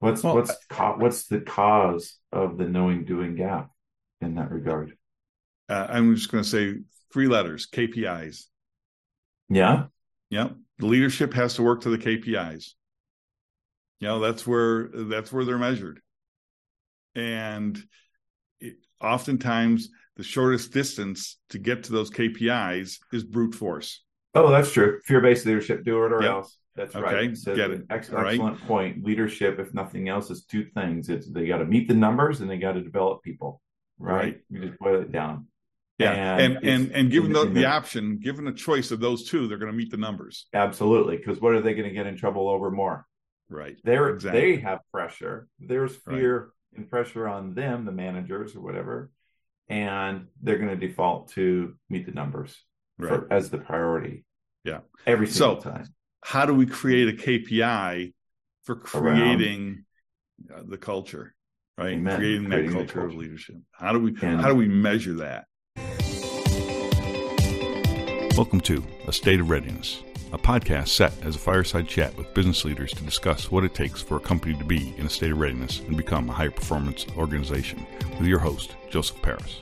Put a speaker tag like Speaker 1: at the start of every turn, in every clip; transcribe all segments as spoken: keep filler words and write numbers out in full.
Speaker 1: What's
Speaker 2: Well,
Speaker 1: what's ca- what's the cause of the knowing doing gap in that regard?
Speaker 2: uh, I'm just going to say three letters: K P Is.
Speaker 1: Yeah.
Speaker 2: Yep, the leadership has to work to the K P Is. You know, that's where that's where they're measured, and it, oftentimes the shortest distance to get to those K P Is is brute force.
Speaker 1: Oh, that's true. Fear-based leadership, do it or
Speaker 2: Yep.
Speaker 1: else. That's
Speaker 2: Okay.
Speaker 1: right. So
Speaker 2: Get it.
Speaker 1: ex-
Speaker 2: All right.
Speaker 1: excellent point. Leadership, if nothing else, is two things. It's they got to meet the numbers and they got to develop people. Right?
Speaker 2: Right.
Speaker 1: You just boil it down.
Speaker 2: Yeah.
Speaker 1: And
Speaker 2: And
Speaker 1: it's
Speaker 2: and and given
Speaker 1: in,
Speaker 2: the,
Speaker 1: in
Speaker 2: the
Speaker 1: the,
Speaker 2: option, given a choice of those two, they're going to meet the numbers.
Speaker 1: absolutely, because what are they going to get in trouble over more?
Speaker 2: Right.
Speaker 1: They're
Speaker 2: Exactly.
Speaker 1: they have pressure. There's fear
Speaker 2: Right.
Speaker 1: and pressure on them, the managers or whatever, and they're going to default to meet the numbers
Speaker 2: Right.
Speaker 1: for, as the priority.
Speaker 2: Yeah.
Speaker 1: Every single
Speaker 2: So,
Speaker 1: time.
Speaker 2: how do we create a K P I for creating uh, the culture? Right.
Speaker 1: Amen.
Speaker 2: Creating,
Speaker 1: Creating
Speaker 2: that
Speaker 1: the
Speaker 2: culture,
Speaker 1: culture.
Speaker 2: of leadership. How do we
Speaker 1: And-
Speaker 2: how do we measure that? Welcome to A State of Readiness, a podcast set as a fireside chat with business leaders to discuss what it takes for a company to be in a state of readiness and become a high-performance organization, with your host, Joseph Paris.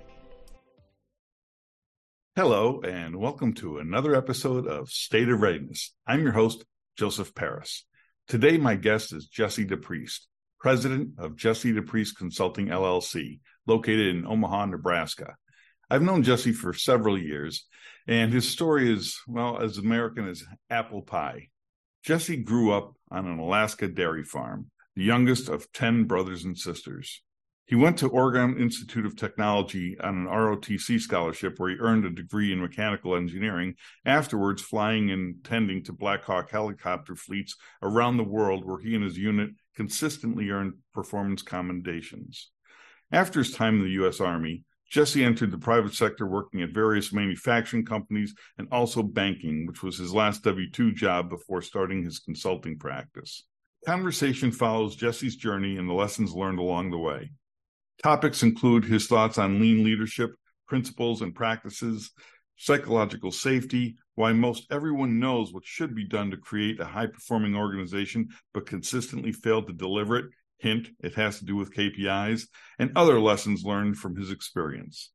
Speaker 2: Hello, and welcome to another episode of State of Readiness. I'm your host, Joseph Paris. Today, my guest is Jesse DePriest, president of Jesse DePriest Consulting, L L C, located in Omaha, Nebraska. I've known Jesse for several years, and his story is, well, as American as apple pie. Jesse grew up on an Alaska dairy farm, the youngest of ten brothers and sisters. He went to Oregon Institute of Technology on an R O T C scholarship where he earned a degree in mechanical engineering, afterwards flying and tending to Black Hawk helicopter fleets around the world where he and his unit consistently earned performance commendations. After his time in the U S Army, Jesse entered the private sector working at various manufacturing companies and also banking, which was his last W two job before starting his consulting practice. Conversation follows Jesse's journey and the lessons learned along the way. Topics include his thoughts on lean leadership, principles and practices, psychological safety, why most everyone knows what should be done to create a high-performing organization but consistently fail to deliver it. Hint, it has to do with K P Is, and other lessons learned from his experience.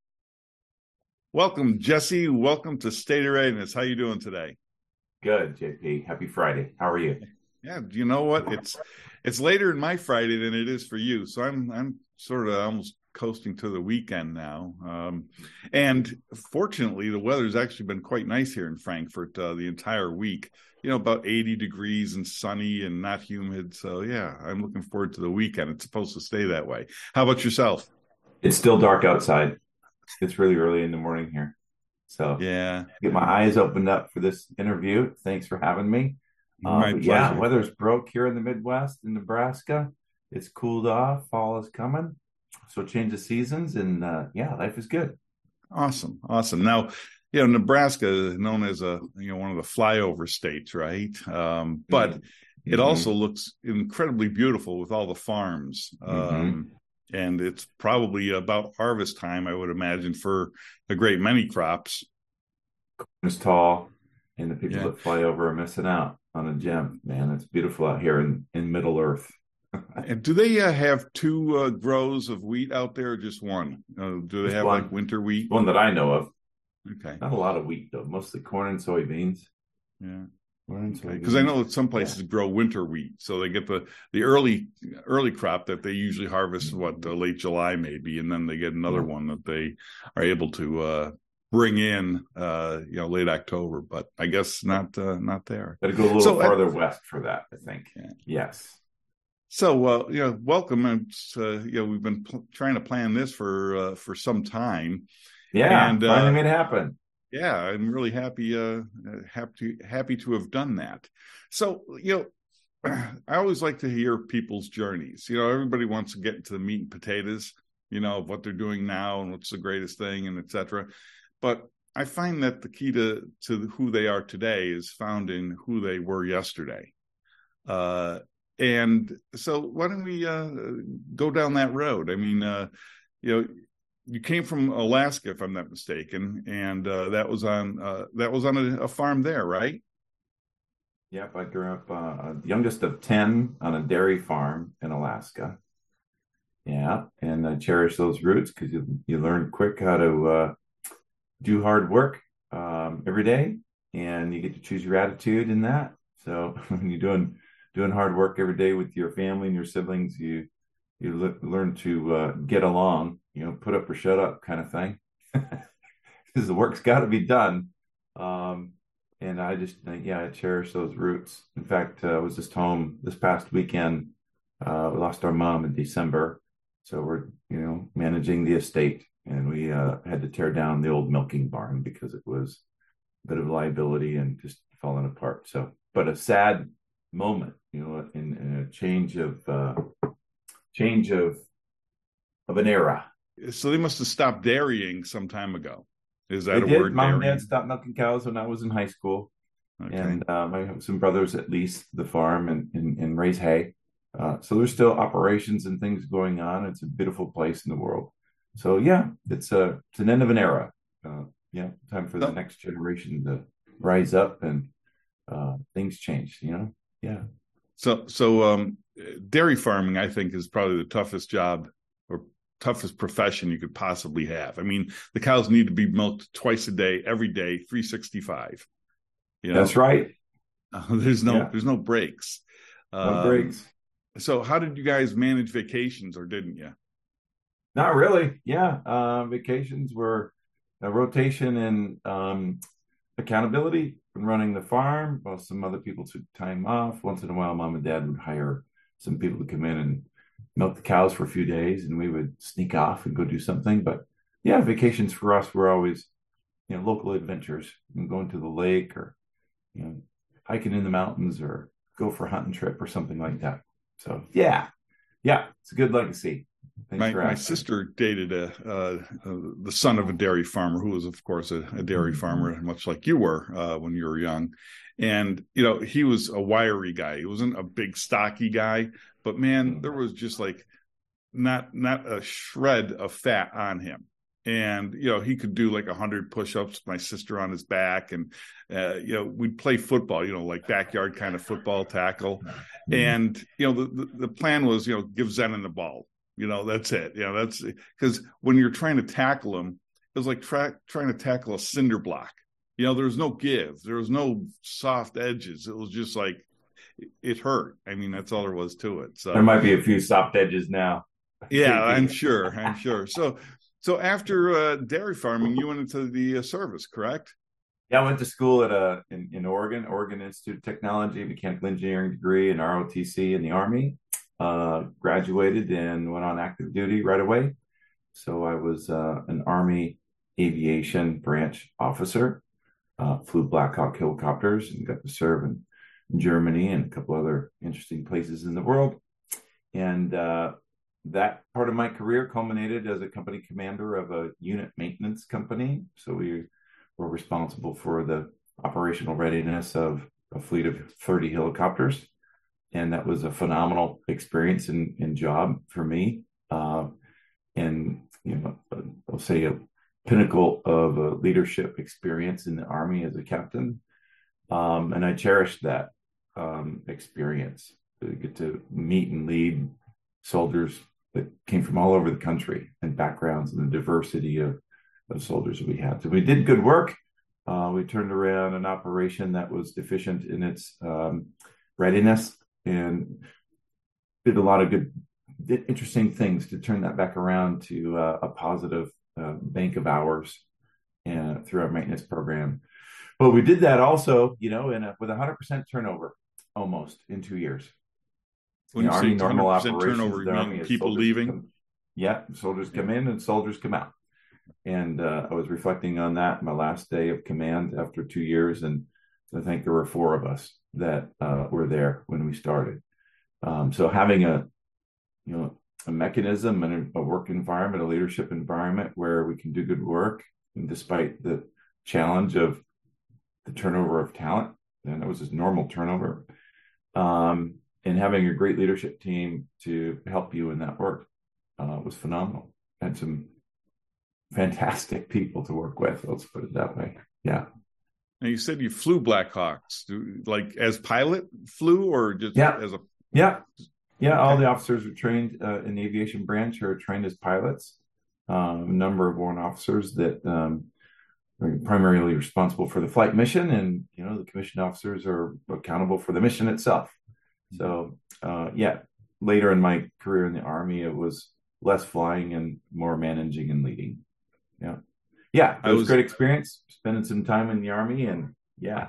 Speaker 2: Welcome, Jesse. Welcome to State of Readiness. How you doing today?
Speaker 1: Good, J P. Happy Friday. How are you?
Speaker 2: Yeah, you know what? It's it's later in my Friday than it is for you, so I'm I'm sort of almost coasting to the weekend now. Um, and fortunately, the weather's actually been quite nice here in Frankfurt uh, the entire week. You know, about eighty degrees and sunny and not humid. So, yeah, I'm looking forward to the weekend. It's supposed to stay that way. How about yourself?
Speaker 1: It's still dark outside. It's really early in the morning here. So,
Speaker 2: yeah,
Speaker 1: get my eyes opened up for this interview. Thanks for having me.
Speaker 2: My
Speaker 1: Uh, but
Speaker 2: pleasure.
Speaker 1: yeah, weather's broke here in the Midwest, in Nebraska. It's cooled off. Fall is coming. So, change of seasons. And uh, yeah, life is good.
Speaker 2: Awesome. Awesome. Now, you know, Nebraska is known as a, you know, one of the flyover states, right? Um, but
Speaker 1: Mm-hmm.
Speaker 2: it also looks incredibly beautiful with all the farms. Um,
Speaker 1: Mm-hmm.
Speaker 2: And it's probably about harvest time, I would imagine, for a great many crops.
Speaker 1: It's tall, and the people
Speaker 2: Yeah.
Speaker 1: that fly over are missing out on a gem. Man, it's beautiful out here in, in Middle Earth.
Speaker 2: And do they uh, have two uh, grows of wheat out there, or just one? Uh, do they
Speaker 1: Just
Speaker 2: have
Speaker 1: one.
Speaker 2: like winter wheat?
Speaker 1: One that I know of.
Speaker 2: Okay.
Speaker 1: Not a lot of wheat, though. Mostly corn and soybeans.
Speaker 2: Yeah.
Speaker 1: Corn and soybeans.
Speaker 2: Because I know that some places grow winter wheat, so they get the the early early crop that they usually harvest what uh, late July maybe, and then they get another
Speaker 1: Yeah.
Speaker 2: one that they are able to uh, bring in, uh, you know, late October. But I guess not uh, not there.
Speaker 1: Got to go a little
Speaker 2: So, uh,
Speaker 1: farther west for that, I think.
Speaker 2: Yeah.
Speaker 1: Yes.
Speaker 2: So, uh, you know, welcome. And uh, you know, we've been pl- trying to plan this for uh, for some time.
Speaker 1: Yeah.
Speaker 2: And,
Speaker 1: finally
Speaker 2: uh,
Speaker 1: made it happen.
Speaker 2: Yeah, I'm really happy, uh, happy, happy to have done that. So, you know, I always like to hear people's journeys. You know, everybody wants to get into the meat and potatoes, you know, of what they're doing now and what's the greatest thing and et cetera. But I find that the key to, to who they are today is found in who they were yesterday. Uh, and so why don't we uh, go down that road? I mean, uh, you know, you came from Alaska, if I'm not mistaken, and uh, that was on uh, that was on a, a farm there, right?
Speaker 1: Yep. I grew up uh, youngest of ten on a dairy farm in Alaska. Yeah, and I cherish those roots because you you learn quick how to uh, do hard work um, every day, and you get to choose your attitude in that. So when you're doing doing hard work every day with your family and your siblings, you you le- learn to uh, get along. You know, put up or shut up kind of thing, because the work's got to be done. Um, and I just yeah, I cherish those roots. In fact, uh, I was just home this past weekend. Uh, we lost our mom in December. So we're, you know, managing the estate, and we uh, had to tear down the old milking barn because it was a bit of a liability and just falling apart. So, but a sad moment, you know, in, in a change of uh, change of of an era.
Speaker 2: So they must have stopped dairying some time ago. Is that
Speaker 1: They
Speaker 2: a
Speaker 1: did.
Speaker 2: word?
Speaker 1: Mom
Speaker 2: Dairying?
Speaker 1: and Dad stopped milking cows when I was in high school,
Speaker 2: Okay.
Speaker 1: and um, I have some brothers that lease the farm and, and, and raise hay. Uh, so there's still operations and things going on. It's a beautiful place in the world. So yeah, it's a it's an end of an era. Uh, yeah, time for the
Speaker 2: So-
Speaker 1: next generation to rise up and uh, things change. You know, yeah.
Speaker 2: So, so um, dairy farming, I think, is probably the toughest job or toughest profession you could possibly have. I mean, the cows need to be milked twice a day, every day, three sixty-five. You know?
Speaker 1: That's right.
Speaker 2: Uh, there's no
Speaker 1: Yeah.
Speaker 2: there's no breaks.
Speaker 1: No
Speaker 2: Um,
Speaker 1: breaks.
Speaker 2: So, how did you guys manage vacations, or didn't you?
Speaker 1: Not really. Yeah, uh, vacations were a rotation and um, accountability when running the farm. While some other people took time off. Once in a while, mom and dad would hire some people to come in and milk the cows for a few days, and we would sneak off and go do something. But yeah, vacations for us were always, you know, local adventures, and going to the lake or, you know, hiking in the mountains or go for a hunting trip or something like that. So yeah, yeah, it's a good legacy. Thanks
Speaker 2: My
Speaker 1: for
Speaker 2: my
Speaker 1: asking.
Speaker 2: sister dated a uh, uh, the son of a dairy farmer who was, of course, a, a dairy
Speaker 1: Mhm.
Speaker 2: farmer, much like you were uh, when you were young. And you know, he was a wiry guy. He wasn't a big, stocky guy, but man,
Speaker 1: Mhm.
Speaker 2: there was just like not not a shred of fat on him. And you know, he could do like a hundred push-ups. My sister on his back, and uh, you know, we'd play football. You know, like backyard kind of football tackle.
Speaker 1: Mhm.
Speaker 2: And you know, the, the the plan was, you know, give Zenon the ball. You know, that's it. You know, that's because when you're trying to tackle him, it was like tra- trying to tackle a cinder block. You know, there was no give, there was no soft edges. It was just like it hurt. I mean, that's all there was to it. So
Speaker 1: There might be a few soft edges now.
Speaker 2: yeah, I'm sure. I'm sure. So, so after uh, dairy farming, you went into the uh, service, correct?
Speaker 1: Yeah, I went to school at a in, in Oregon, Oregon Institute of Technology, mechanical engineering degree in R O T C in the Army. Uh, graduated and went on active duty right away. So I was uh, an Army aviation branch officer. Uh, flew Black Hawk helicopters and got to serve in, in Germany and a couple other interesting places in the world. And uh, that part of my career culminated as a company commander of a unit maintenance company. So we were responsible for the operational readiness of a fleet of thirty helicopters. And that was a phenomenal experience and, and job for me. Uh, and, you know, I'll say a pinnacle of a leadership experience in the Army as a captain. Um, and I cherished that um, experience to get to meet and lead soldiers that came from all over the country and backgrounds and the diversity of, of soldiers that we had. So we did good work. Uh, we turned around an operation that was deficient in its um, readiness and did a lot of good, did interesting things to turn that back around to uh, a positive uh, bank of hours and through our maintenance program. But we did that also, you know, in a, with one hundred percent turnover almost in two years.
Speaker 2: When
Speaker 1: You know,
Speaker 2: you
Speaker 1: Army
Speaker 2: say
Speaker 1: normal
Speaker 2: one hundred percent
Speaker 1: operations,
Speaker 2: turnover,
Speaker 1: the
Speaker 2: you
Speaker 1: Army
Speaker 2: mean
Speaker 1: is
Speaker 2: people
Speaker 1: soldiers
Speaker 2: leaving?
Speaker 1: come- yeah, soldiers come in and soldiers come out. And uh, I was reflecting on that my last day of command after two years, and I think there were four of us that uh, were there when we started. Um, so having a, you know, a mechanism and a, a work environment, a leadership environment where we can do good work, and despite the challenge of the turnover of talent, and it was just normal turnover, um, and having a great leadership team to help you in that work uh, was phenomenal. Had some fantastic people to work with. Let's put it that way. Yeah.
Speaker 2: And you said you flew Black Hawks, like as pilot flew, or just
Speaker 1: Yeah.
Speaker 2: as a
Speaker 1: Yeah. Yeah, all
Speaker 2: Okay.
Speaker 1: the officers are trained uh, in the aviation branch are trained as pilots. Um, a number of warrant officers that um, are primarily responsible for the flight mission, and you know the commissioned officers are accountable for the mission itself. So, uh, yeah, later in my career in the Army, it was less flying and more managing and leading. Yeah, yeah, it
Speaker 2: I
Speaker 1: was a
Speaker 2: was
Speaker 1: great experience spending some time in the Army, and yeah,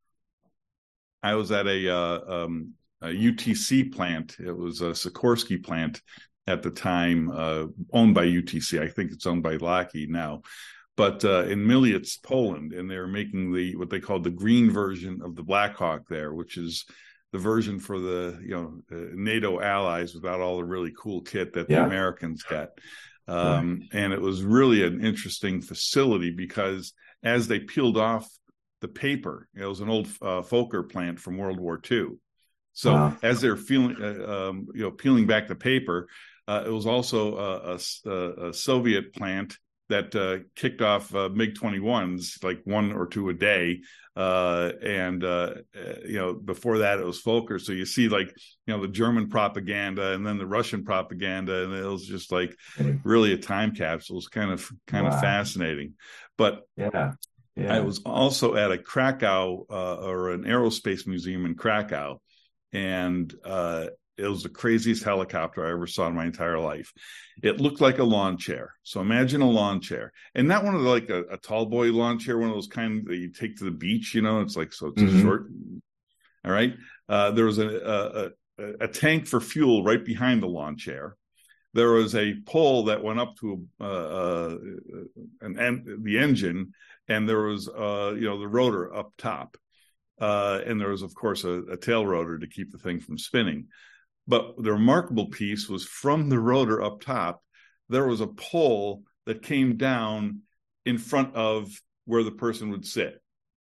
Speaker 2: I was at a, uh, um, a U T C plant. It was a Sikorsky plant at the time, uh, owned by U T C. I think it's owned by Lockheed now, but uh, in Miliec, Poland, and they're making the what they call the green version of the Black Hawk there, which is the version for the you know uh, NATO allies without all the really cool kit that the
Speaker 1: yeah,
Speaker 2: Americans got.
Speaker 1: right,
Speaker 2: Um, and it was really an interesting facility because as they peeled off the paper, it was an old uh, Fokker plant from World War Two. So
Speaker 1: wow,
Speaker 2: as they're feeling, uh, um, you know, peeling back the paper, uh, it was also a, a, a Soviet plant that uh, kicked off uh, MiG twenty-ones, like one or two a day. Uh, and, uh, you know, before that it was Fokker. So you see like, you know, the German propaganda and then the Russian propaganda. And it was just like really a time capsule. It's kind of, kind of
Speaker 1: wow,
Speaker 2: fascinating. But
Speaker 1: yeah,
Speaker 2: I
Speaker 1: yeah,
Speaker 2: was also at a Krakow uh, or an aerospace museum in Krakow. And uh, it was the craziest helicopter I ever saw in my entire life. It looked like a lawn chair. So imagine a lawn chair, and not one of the, like a, a tall boy lawn chair, one of those kind that you take to the beach. You know, it's like so it's a
Speaker 1: mm-hmm.
Speaker 2: short. All right. Uh, there was a, a a tank for fuel right behind the lawn chair. There was a pole that went up to uh, uh, an en- the engine, and there was uh, you know the rotor up top. Uh, and there was, of course, a, a tail rotor to keep the thing from spinning. But the remarkable piece was from the rotor up top, there was a pole that came down in front of where the person would sit.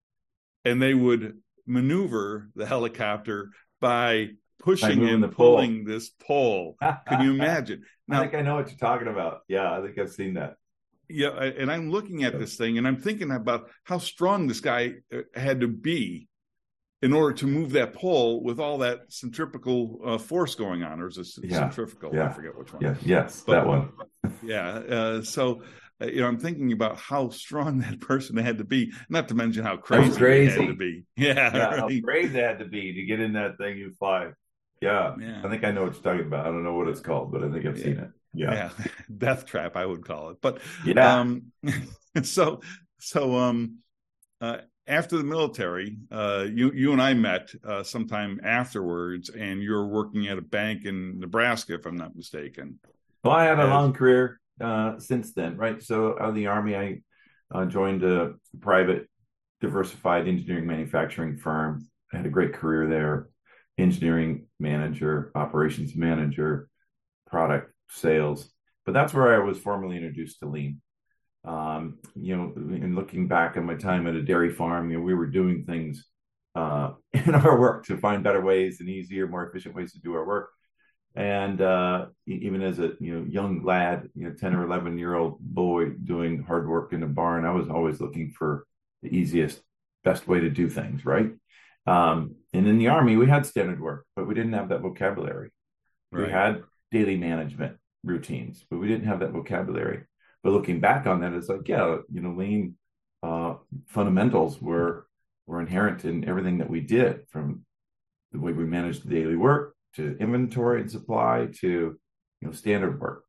Speaker 2: And they would maneuver the helicopter by pushing and pulling pole. This pole. Can you imagine?
Speaker 1: Now, I think I know what you're talking about. Yeah, I think I've seen that.
Speaker 2: Yeah, and I'm looking at this thing and I'm thinking about how strong this guy had to be in order to move that pole with all that centrifugal uh, force going on, or is it
Speaker 1: yeah.
Speaker 2: centrifugal?
Speaker 1: Yeah.
Speaker 2: I forget which one.
Speaker 1: Yeah. Yes,
Speaker 2: but,
Speaker 1: that one.
Speaker 2: yeah. Uh, so, uh, you know, I'm thinking about how strong that person had to be, not to mention how crazy,
Speaker 1: crazy.
Speaker 2: they had to be. Yeah.
Speaker 1: yeah
Speaker 2: right.
Speaker 1: How crazy they had to be to get in that thing you fly. Yeah. yeah. I think I know what you're talking about. I don't know what it's called, but I think I've yeah. seen it. Yeah.
Speaker 2: Yeah. Death trap, I would call it. But,
Speaker 1: yeah.
Speaker 2: Um, so, so, um, uh, after the military, uh, you you and I met uh, sometime afterwards, and you're working at a bank in Nebraska, if I'm not mistaken.
Speaker 1: Well, I had a As, long career uh, since then, right? So out of the Army, I uh, joined a private, diversified engineering manufacturing firm. I had a great career there, engineering manager, operations manager, product sales. But that's where I was formally introduced to lean. Um, you know, in looking back on my time at a dairy farm, you know, we were doing things uh, in our work to find better ways and easier, more efficient ways to do our work. And uh, even as a you know young lad, you know, ten or eleven year old boy doing hard work in a barn, I was always looking for the easiest, best way to do things, right? Um, and in the Army, we had standard work, but we didn't have that vocabulary. Right. We had daily management routines, but we didn't have that vocabulary. But looking back on that, it's like, yeah, you know, lean uh, fundamentals were were inherent in everything that we did, from the way we managed the daily work to inventory and supply to you know standard work.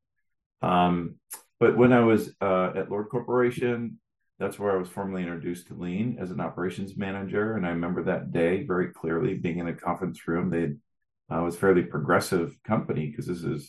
Speaker 1: Um, but when I was uh, at Lord Corporation, that's where I was formally introduced to lean as an operations manager. And I remember that day very clearly, being in a conference room. They uh, was a fairly progressive company because this is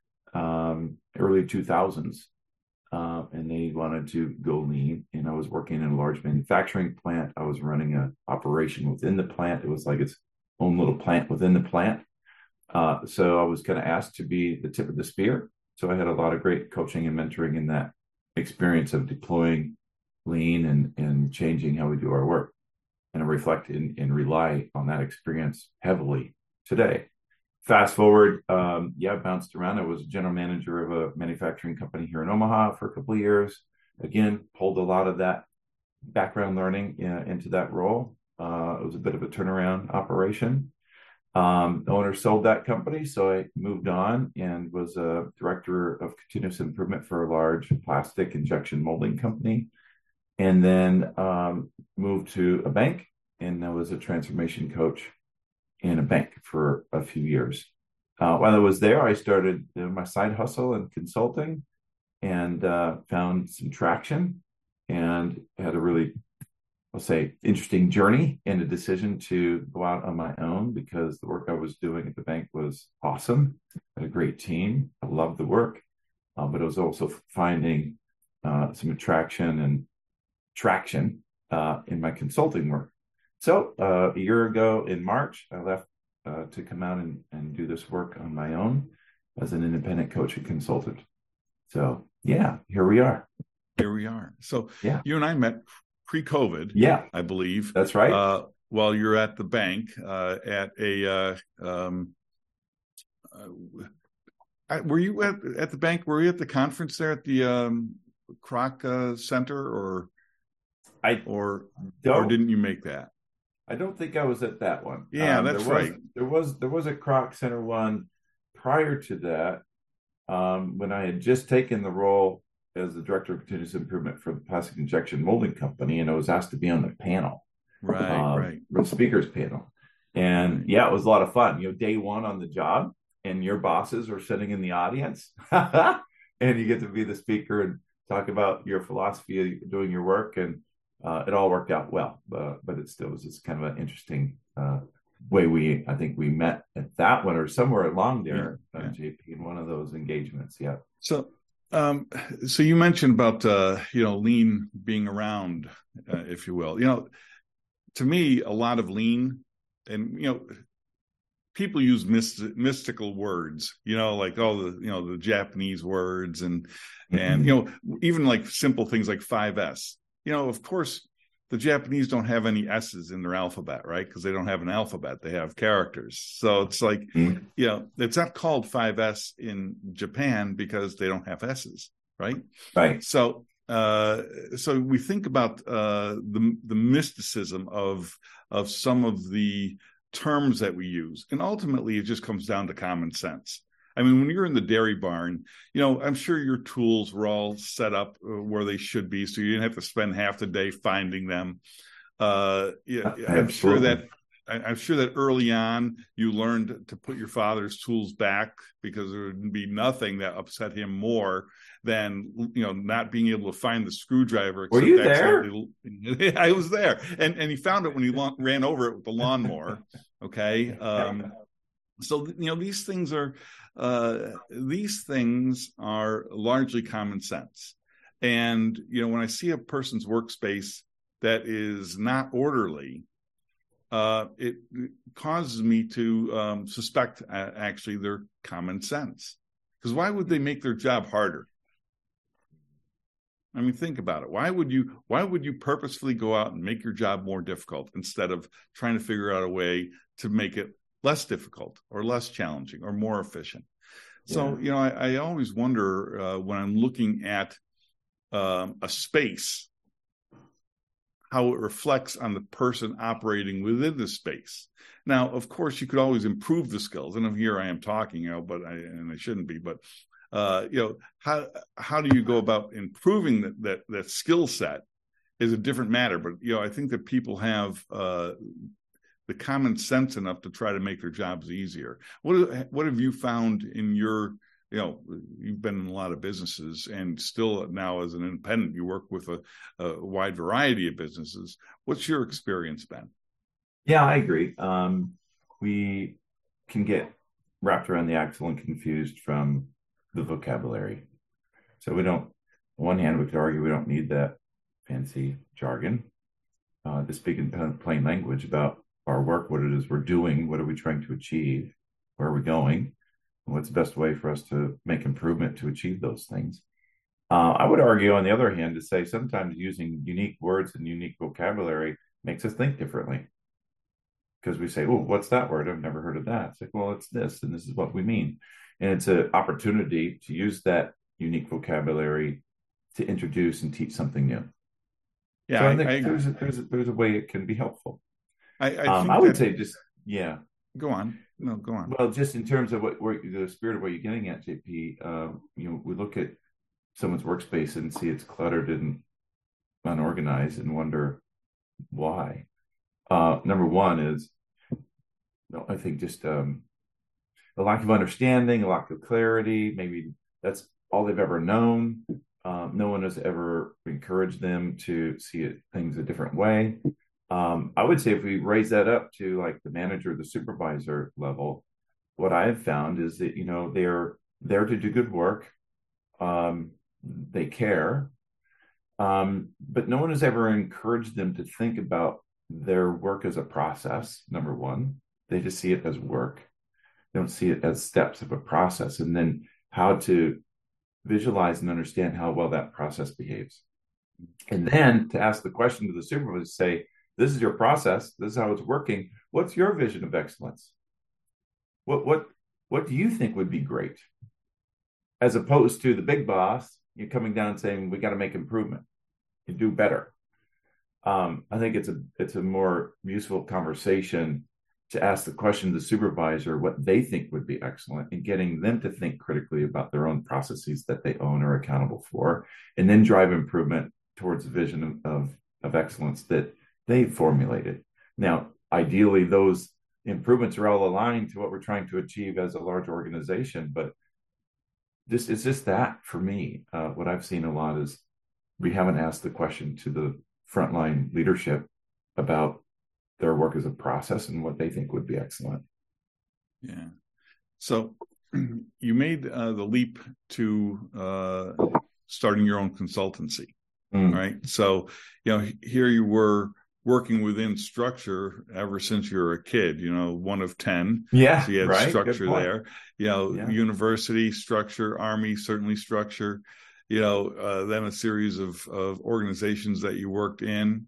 Speaker 1: um, early two thousands. Uh, and they wanted to go lean. And I was working in a large manufacturing plant. I was running an operation within the plant. It was like its own little plant within the plant. Uh, so I was kind of asked to be the tip of the spear. So I had a lot of great coaching and mentoring in that experience of deploying lean and, and changing how we do our work. And I reflect and, and rely on that experience heavily today. Fast forward, um, yeah, I bounced around. I was general manager of a manufacturing company here in Omaha for a couple of years. Again, pulled a lot of that background learning uh, into that role. Uh, it was a bit of a turnaround operation. Um, the owner sold that company, so I moved on and was a director of continuous improvement for a large plastic injection molding company, and then um, moved to a bank, and I was a transformation coach in a bank for a few years. Uh, while I was there, I started uh, my side hustle in consulting and uh, found some traction and had a really, I'll say, interesting journey and a decision to go out on my own because the work I was doing at the bank was awesome. I had a great team. I loved the work, uh, but I was also finding uh, some attraction and traction uh, in my consulting work. So uh, a year ago in March, I left uh, to come out and, and do this work on my own as an independent coach and consultant. So yeah, here we are.
Speaker 2: Here we are. So
Speaker 1: yeah.
Speaker 2: You and I met pre-COVID,
Speaker 1: yeah,
Speaker 2: I believe.
Speaker 1: That's right.
Speaker 2: Uh, while you're at the bank uh, at a, uh, um, uh, were you at, at the bank? Were you at the conference there at the um, Kroc uh, Center, or
Speaker 1: I
Speaker 2: or
Speaker 1: don't,
Speaker 2: or didn't you make that?
Speaker 1: I don't think I was at that one.
Speaker 2: Yeah,
Speaker 1: um,
Speaker 2: that's
Speaker 1: there was,
Speaker 2: right.
Speaker 1: There was there was a Kroc Center one prior to that um, when I had just taken the role as the director of continuous improvement for the plastic injection molding company, and I was asked to be on the panel,
Speaker 2: right,
Speaker 1: uh,
Speaker 2: right,
Speaker 1: the speakers panel, and right. yeah, it was a lot of fun. You know, day one on the job, and your bosses are sitting in the audience, and you get to be the speaker and talk about your philosophy of doing your work, and uh, it all worked out well. Uh, but it still was just kind of an interesting uh, way we, I think we met at that one or somewhere along there, yeah, uh, yeah. J P, in one of those engagements. Yeah.
Speaker 2: So. Um, so you mentioned about, uh, you know, lean being around, uh, if you will. You know, to me, a lot of lean, and, you know, people use myst- mystical words, you know, like all the, you know, the Japanese words and, mm-hmm. and, you know, even like simple things like five S. You know, of course, the Japanese don't have any S's in their alphabet, right? Because they don't have an alphabet. They have characters. So it's like, mm-hmm. you know, it's not called five S in Japan because they don't have S's, right?
Speaker 1: Right.
Speaker 2: So uh, so we think about uh, the the mysticism of of some of the terms that we use. And ultimately, it just comes down to common sense. I mean, when you're in the dairy barn, you know, I'm sure your tools were all set up where they should be, so you didn't have to spend half the day finding them. Uh, yeah, I'm sure that I'm sure that early on you learned to put your father's tools back because there would be nothing that upset him more than, you know, not being able to find the screwdriver.
Speaker 1: Were you there?
Speaker 2: I was there, and and he found it when he long, ran over it with the lawnmower. Okay, um, so you know these things are. Uh, these things are largely common sense. And, you know, when I see a person's workspace that is not orderly, uh, it causes me to um, suspect uh, actually their common sense. Because why would they make their job harder? I mean, think about it. Why would you, why would you purposefully go out and make your job more difficult instead of trying to figure out a way to make it less difficult or less challenging or more efficient? So, you know, I, I always wonder uh, when I'm looking at um, a space, how it reflects on the person operating within the space. Now, of course, you could always improve the skills. And here I am talking, you know, but I, and I shouldn't be, but, uh, you know, how, how do you go about improving that, that, that skill set is a different matter. But, you know, I think that people have, uh, the common sense enough to try to make their jobs easier. What what have you found in your, you know, you've been in a lot of businesses and still now as an independent, you work with a, a wide variety of businesses. What's your experience been?
Speaker 1: Yeah, I agree. Um, we can get wrapped around the axle and confused from the vocabulary. So we don't, on one hand, we could argue we don't need that fancy jargon uh, to speak in plain language about our work, what it is we're doing, what are we trying to achieve, where are we going, and what's the best way for us to make improvement to achieve those things. Uh, I would argue, on the other hand, to say sometimes using unique words and unique vocabulary makes us think differently. Because we say, oh, what's that word? I've never heard of that. It's like, well, it's this, and this is what we mean. And it's an opportunity to use that unique vocabulary to introduce and teach something new.
Speaker 2: Yeah,
Speaker 1: so I,
Speaker 2: I
Speaker 1: think
Speaker 2: I
Speaker 1: there's, a, there's, a, there's a way it can be helpful.
Speaker 2: I, I,
Speaker 1: um,
Speaker 2: think
Speaker 1: I would
Speaker 2: that,
Speaker 1: say just, yeah.
Speaker 2: Go on. No, go on.
Speaker 1: Well, just in terms of what where, the spirit of what you're getting at, J P, uh, you know, we look at someone's workspace and see it's cluttered and unorganized and wonder why. Uh, number one is, no, I think just um, a lack of understanding, a lack of clarity. Maybe that's all they've ever known. Um, no one has ever encouraged them to see it, things a different way. Um, I would say if we raise that up to like the manager, the supervisor level, what I have found is that, you know, they're there to do good work. Um, they care, um, but no one has ever encouraged them to think about their work as a process. Number one, they just see it as work. They don't see it as steps of a process, and then how to visualize and understand how well that process behaves. And then to ask the question to the supervisor, say, this is your process. This is how it's working. What's your vision of excellence? What what what do you think would be great? As opposed to the big boss, you're coming down and saying, we got to make improvement. You do better. Um, I think it's a it's a more useful conversation to ask the question to the supervisor what they think would be excellent, and getting them to think critically about their own processes that they own or are accountable for, and then drive improvement towards the vision of, of, of excellence that they formulated. Now, ideally, those improvements are all aligned to what we're trying to achieve as a large organization, but this it's just that for me. Uh, what I've seen a lot is we haven't asked the question to the frontline leadership about their work as a process and what they think would be excellent.
Speaker 2: Yeah. So you made uh, the leap to uh, starting your own consultancy, mm. right? So, you know, here you were working within structure ever since you were a kid, you know, one of ten.
Speaker 1: Yeah,
Speaker 2: so you had
Speaker 1: right.
Speaker 2: structure there, you know,
Speaker 1: yeah.
Speaker 2: University structure, Army, certainly structure, you know, uh, then a series of, of organizations that you worked in.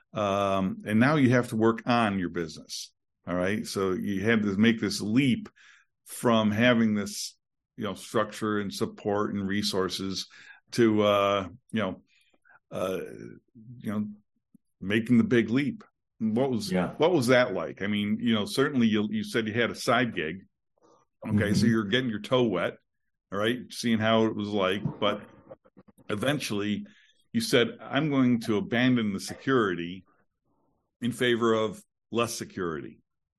Speaker 2: Um, and now you have to work on your business. All right. So you had to make this leap from having this, you know, structure and support and resources to, uh, you know, uh, you know, making the big leap. What was,
Speaker 1: yeah.
Speaker 2: what was that like? I mean, you know, certainly you, you said you had a side gig. Okay. Mm-hmm. So you're getting your toe wet. All right. Seeing how it was like, but eventually you said, I'm going to abandon the security in favor of less security.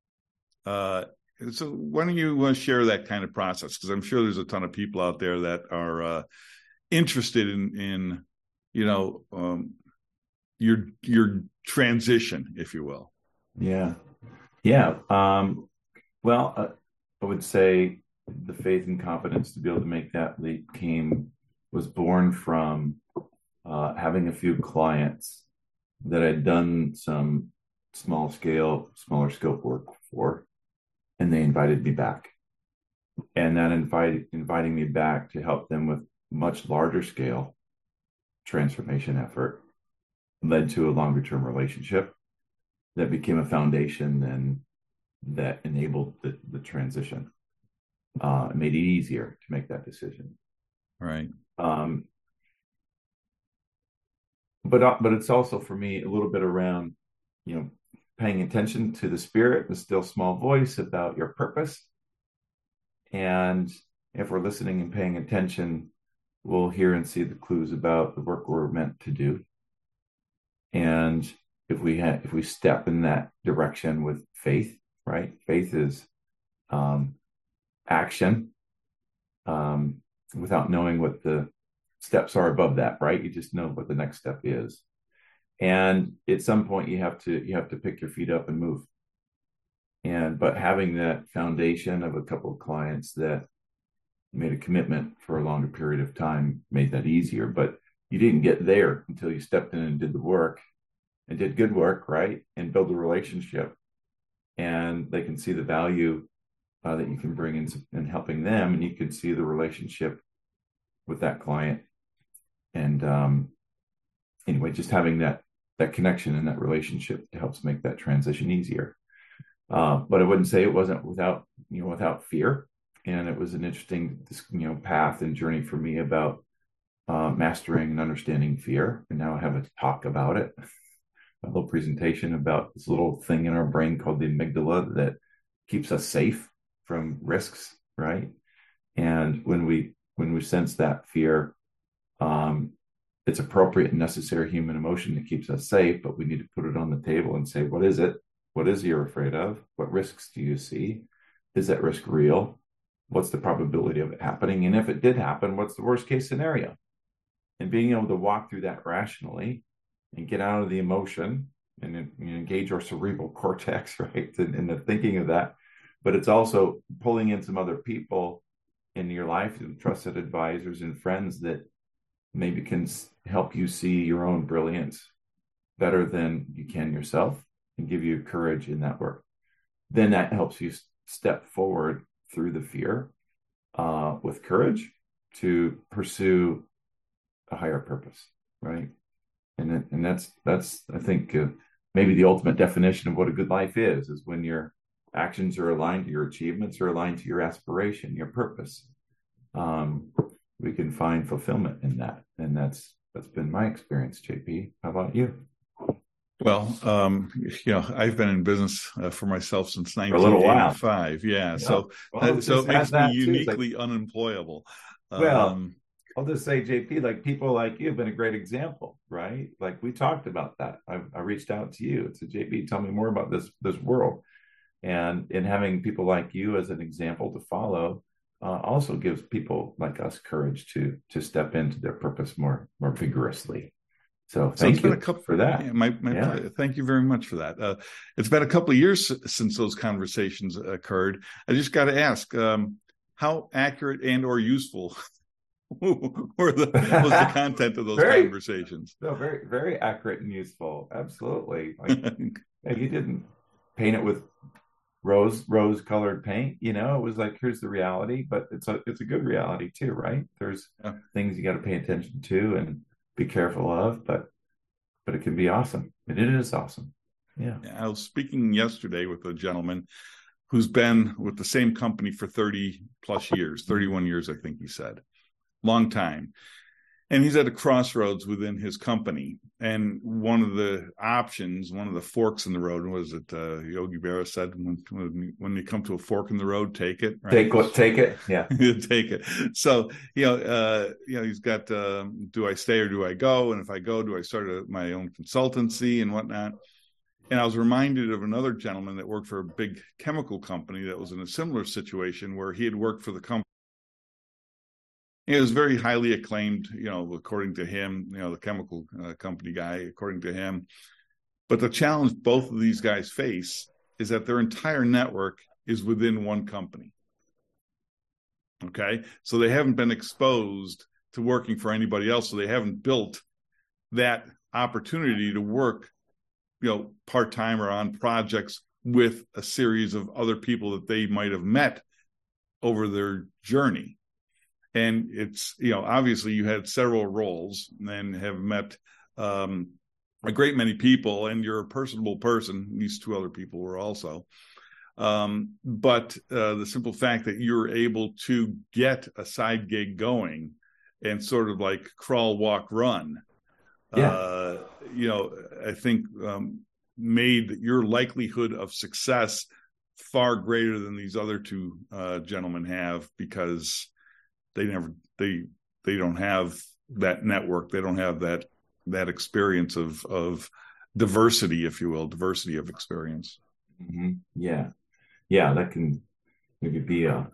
Speaker 2: Uh, so why don't you uh, share that kind of process? Because I'm sure there's a ton of people out there that are uh, interested in, in, you know, um, your your transition, if you will.
Speaker 1: Yeah, yeah. Um, well, uh, I would say the faith and confidence to be able to make that leap came was born from uh, having a few clients that I'd done some small scale, smaller scope work for, and they invited me back. And that invite, inviting me back to help them with much larger scale transformation effort led to a longer term relationship that became a foundation and that enabled the, the transition. Uh, it made it easier to make that decision.
Speaker 2: Right.
Speaker 1: Um, but uh, but it's also for me a little bit around, you know, paying attention to the spirit, the still small voice about your purpose. And if we're listening and paying attention, we'll hear and see the clues about the work we're meant to do. And if we ha- if we step in that direction with faith, right? Faith is um, action um, without knowing what the steps are above that, right? You just know what the next step is. And at some point you have to you have to pick your feet up and move. And but having that foundation of a couple of clients that made a commitment for a longer period of time made that easier. But you didn't get there until you stepped in and did the work and did good work, right? And build a relationship. And they can see the value uh, that you can bring in, in helping them. And you can see the relationship with that client. And um, anyway, just having that that connection and that relationship helps make that transition easier. Uh, but I wouldn't say it wasn't without, you know, without fear. And it was an interesting, you know, path and journey for me about uh, mastering and understanding fear. And now I have a talk about it, a little presentation about this little thing in our brain called the amygdala that keeps us safe from risks, right? And when we when we sense that fear, um, it's appropriate and necessary human emotion that keeps us safe, but we need to put it on the table and say, what is it? What is it you're afraid of? What risks do you see? Is that risk real? What's the probability of it happening? And if it did happen, what's the worst case scenario? And being able to walk through that rationally and get out of the emotion and you know, engage our cerebral cortex, right, in, in the thinking of that. But it's also pulling in some other people in your life, trusted advisors and friends that maybe can help you see your own brilliance better than you can yourself and give you courage in that work. Then that helps you step forward through the fear uh, with courage to pursue a higher purpose, right? And and that's that's I think uh, maybe the ultimate definition of what a good life is is when your actions are aligned to your achievements, are aligned to your aspiration, your purpose. Um, we can find fulfillment in that, and that's that's been my experience. J P, how about you?
Speaker 2: Well, um, you know, I've been in business uh, for myself since nineteen eighty-five. Yeah, yeah. so well, uh, so it makes me uniquely like, unemployable.
Speaker 1: Well, um, I'll just say, J P, like people like you have been a great example, right? Like we talked about that. I, I reached out to you and said, J P, tell me more about this this world, and in having people like you as an example to follow. Uh, also gives people like us courage to to step into their purpose more more vigorously. So thank so you couple, for that.
Speaker 2: Yeah, my, my yeah. Thank you very much for that. Uh, it's been a couple of years since those conversations occurred. I just got to ask, um, how accurate and or useful were the, was the content of those
Speaker 1: very,
Speaker 2: conversations?
Speaker 1: No, very very accurate and useful. Absolutely. Like, yeah, you didn't paint it with rose rose colored paint, you know. It was like, here's the reality, but it's a it's a good reality too, right? There's yeah. things you got to pay attention to and be careful of, but but it can be awesome, and it is awesome. Yeah.
Speaker 2: yeah I was speaking yesterday with a gentleman who's been with the same company for thirty plus years, thirty-one years, I think he said, long time. And he's at a crossroads within his company. And one of the options, one of the forks in the road, was that uh, Yogi Berra said, when, when when you come to a fork in the road, take it. Right?
Speaker 1: Take what? Take it. Yeah.
Speaker 2: Take it. So, you know, uh, you know, he's got, uh, do I stay or do I go? And if I go, do I start a, my own consultancy and whatnot? And I was reminded of another gentleman that worked for a big chemical company that was in a similar situation where he had worked for the company. It was very highly acclaimed, you know, according to him, you know, the chemical uh, company guy, according to him. But the challenge both of these guys face is that their entire network is within one company. Okay. So they haven't been exposed to working for anybody else. So they haven't built that opportunity to work, you know, part-time or on projects with a series of other people that they might have met over their journey. And it's, you know, obviously you had several roles and have met um, a great many people, and you're a personable person. These two other people were also. Um, but uh, the simple fact that you're able to get a side gig going and sort of like crawl, walk, run,
Speaker 1: yeah.
Speaker 2: uh, you know, I think um, made your likelihood of success far greater than these other two uh, gentlemen have, because They never, they, they don't have that network. They don't have that, that experience of, of diversity, if you will, diversity of experience.
Speaker 1: Mm-hmm. Yeah. Yeah. That can maybe be a,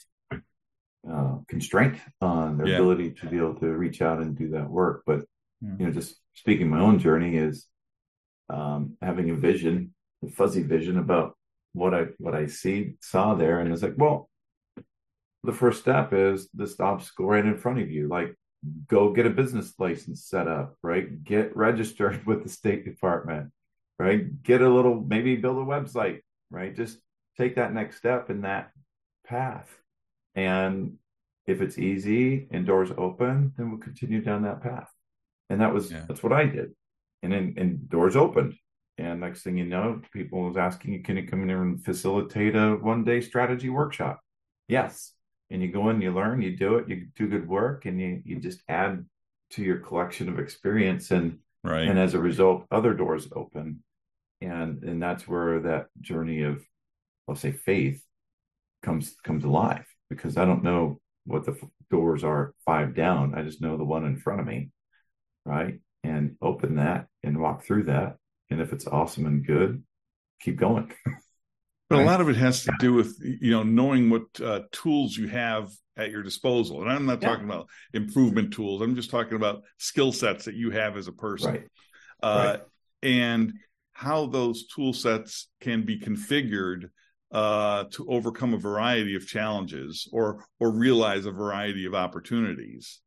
Speaker 1: a constraint on their yeah. ability to be able to reach out and do that work. But, yeah. you know, just speaking my own journey is um, having a vision, a fuzzy vision about what I, what I see, saw there. And it's like, well, the first step is this obstacle right in front of you. Like, go get a business license set up, right? Get registered with the State Department, right? Get a little, maybe build a website, right? Just take that next step in that path. And if it's easy and doors open, then we'll continue down that path. And that was, yeah. that's what I did. And then, and doors opened. And next thing you know, people was asking you, can you come in here and facilitate a one day strategy workshop? Yes. And you go in, you learn, you do it, you do good work, and you you just add to your collection of experience, and
Speaker 2: right.
Speaker 1: and as a result, other doors open, and and that's where that journey of I'll say faith comes comes alive, because I don't know what the doors are five down. I just know the one in front of me, right? And open that and walk through that. And if it's awesome and good, keep going.
Speaker 2: But right? A lot of it has to do with, you know, knowing what uh, tools you have at your disposal. And I'm not yeah. talking about improvement tools. I'm just talking about skill sets that you have as a person.
Speaker 1: Right.
Speaker 2: Uh,
Speaker 1: right.
Speaker 2: And how those tool sets can be configured uh, to overcome a variety of challenges or or realize a variety of opportunities.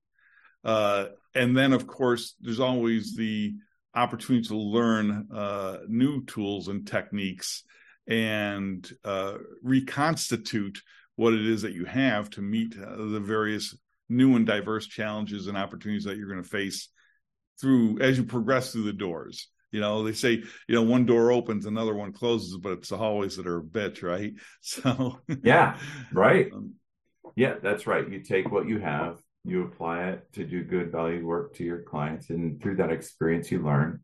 Speaker 2: Uh, and then, of course, there's always the opportunity to learn uh, new tools and techniques and uh, reconstitute what it is that you have to meet uh, the various new and diverse challenges and opportunities that you're going to face through as you progress through the doors. You know, they say, you know, one door opens, another one closes, but it's the hallways that are a bitch, right? So,
Speaker 1: yeah, right. Um, yeah, that's right. You take what you have, you apply it to do good value work to your clients. And through that experience, you learn,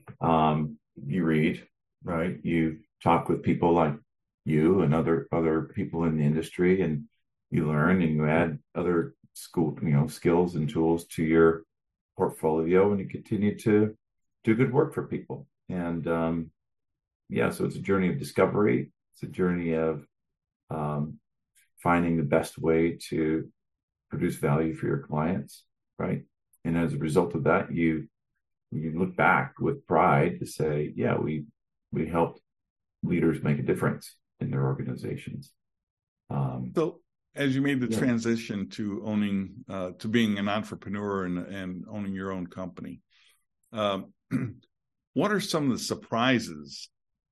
Speaker 1: um, you read, right? You talk with people like you and other, other people in the industry, and you learn and you add other school, you know, skills and tools to your portfolio, and you continue to do good work for people. And um, yeah, so it's a journey of discovery. It's a journey of um, finding the best way to produce value for your clients, right? And as a result of that, you you look back with pride to say, yeah, we we helped leaders make a difference in their organizations. Um,
Speaker 2: so as you made the
Speaker 1: yeah.
Speaker 2: transition to owning, uh, to being an entrepreneur and, and owning your own company, um, what are some of the surprises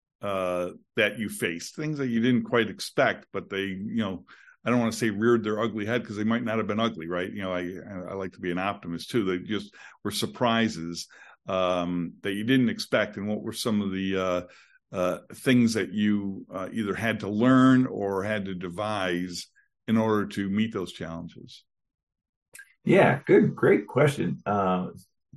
Speaker 2: uh, that you faced? Things that you didn't quite expect, but they, you know, I don't want to say reared their ugly head, because they might not have been ugly, right? You know, I I like to be an optimist too. They just were surprises um, that you didn't expect. And what were some of the uh, uh, things that you uh, either had to learn or had to devise in order to meet those challenges?
Speaker 1: Yeah, good, great question. Uh,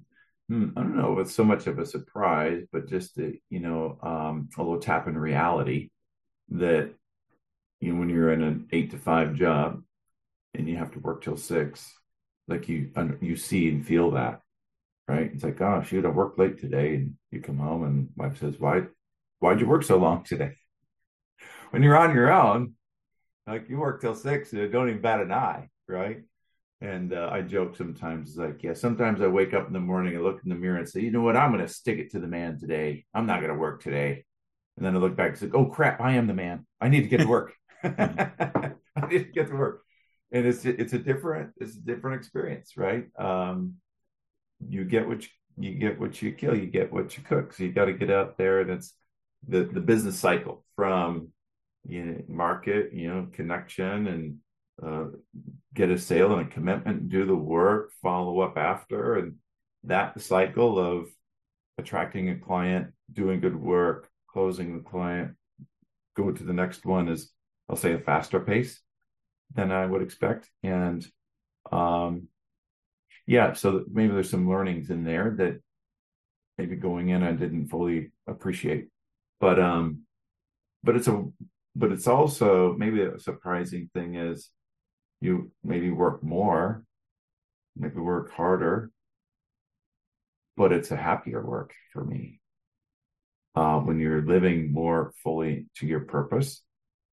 Speaker 1: I don't know if it's so much of a surprise, but just a, you know, um, a little tap in reality that, you know, when you're in an eight to five job and you have to work till six, like you, you see and feel that, right? It's like, oh, shoot, I worked late today. And you come home and wife says, why, why'd you work so long today? When you're on your own, like you work till six, and don't even bat an eye, right? And uh, I joke sometimes, like, yeah, sometimes I wake up in the morning and look in the mirror and say, you know what, I'm going to stick it to the man today. I'm not going to work today. And then I look back and say, oh, crap, I am the man. I need to get to work. I need to get to work. And it's it's a different, it's a different experience, right? Um, you get what you, you get what you kill, you get what you cook. So you got to get out there. And it's the, the business cycle from, you know, market, you know, connection, and Uh, get a sale and a commitment, do the work, follow up after, and that cycle of attracting a client, doing good work, closing the client, go to the next one is, I'll say, a faster pace than I would expect. And um, yeah, so maybe there's some learnings in there that maybe going in I didn't fully appreciate, but um, but it's a but it's also maybe a surprising thing is, you maybe work more, maybe work harder, but it's a happier work for me. Uh, when you're living more fully to your purpose,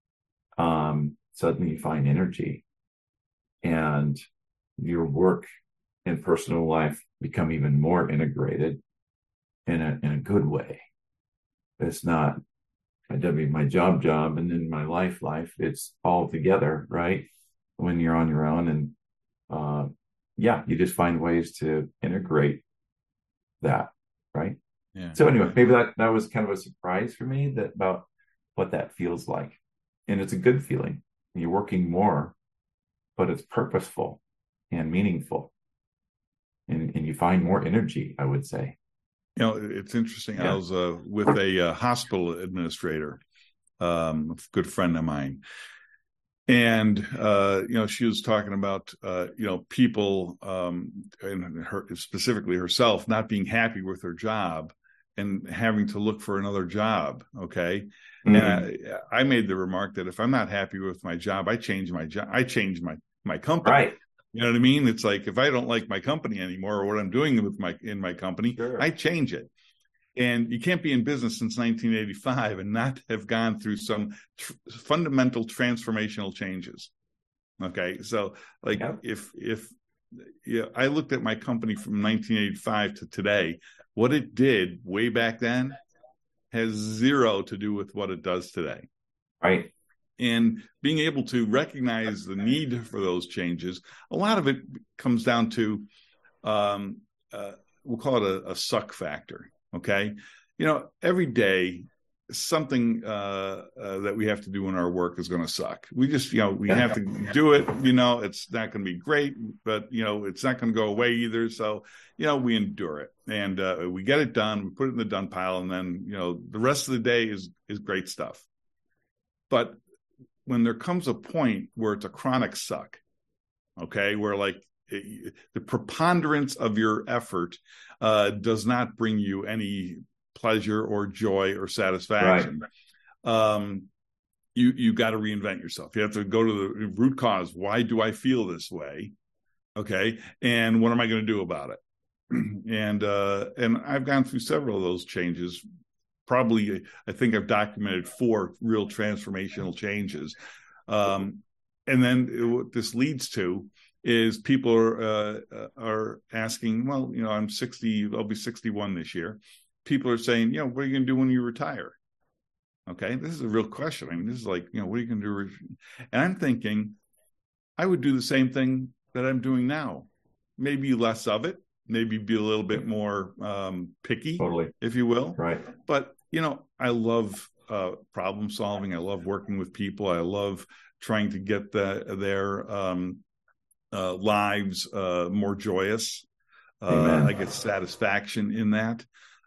Speaker 1: um, suddenly you find energy, and your work and personal life become even more integrated in a in a good way. It's not I W my job job and then my life life. It's all together, right? When you're on your own, and uh, yeah, you just find ways to integrate that, right?
Speaker 2: Yeah.
Speaker 1: So anyway, maybe that that was kind of a surprise for me, that about what that feels like, and it's a good feeling. You're working more, but it's purposeful and meaningful, and and you find more energy, I would say.
Speaker 2: You know, it's interesting.
Speaker 1: Yeah.
Speaker 2: I was uh, with a uh, hospital administrator, um, a good friend of mine. And, uh, you know, she was talking about, uh, you know, people um, and her specifically herself not being happy with her job and having to look for another job. Okay.
Speaker 1: Mm-hmm.
Speaker 2: And I, I made the remark that if I'm not happy with my job, I change my job. I change my, my company.
Speaker 1: Right.
Speaker 2: You know what I mean? It's like, if I don't like my company anymore or what I'm doing with my, in my company,
Speaker 1: Sure.
Speaker 2: I change it. And you can't be in business since nineteen eighty-five and not have gone through some tr- fundamental transformational changes. Okay. So like
Speaker 1: Yep.
Speaker 2: if, if, yeah, I looked at my company from nineteen eighty-five to today, what it did way back then has zero to do with what it does today.
Speaker 1: Right.
Speaker 2: And being able to recognize the need for those changes, a lot of it comes down to, um, uh, we'll call it a, a suck factor. Okay. You know, every day, something uh, uh, that we have to do in our work is going to suck. We just, you know, we
Speaker 1: Yeah.
Speaker 2: have to do it. You know, it's not going to be great, but, you know, it's not going to go away either. So, you know, we endure it and uh, we get it done. We put it in the done pile. And then, you know, the rest of the day is is great stuff. But when there comes a point where it's a chronic suck, okay, where like it, the preponderance of your effort uh, does not bring you any pleasure or joy or satisfaction, right. um, you you got to reinvent yourself. You have to go to the root cause. Why do I feel this way? Okay, and what am I going to do about it? and uh, and I've gone through several of those changes. Probably, I think I've documented four real transformational changes. Um, and then it, what this leads to is people are uh, are asking, well, you know, I'm sixty, I'll be sixty-one this year. People are saying, you know, what are you going to do when you retire? Okay, this is a real question. I mean, this is like, you know, what are you going to do? And I'm thinking, I would do the same thing that I'm doing now. Maybe less of it, maybe be a little bit more um, picky,
Speaker 1: totally,
Speaker 2: if you will.
Speaker 1: Right.
Speaker 2: But, you know, I love uh, problem solving. I love working with people. I love trying to get the, their um, uh, lives uh, more joyous. Uh, I get satisfaction in that.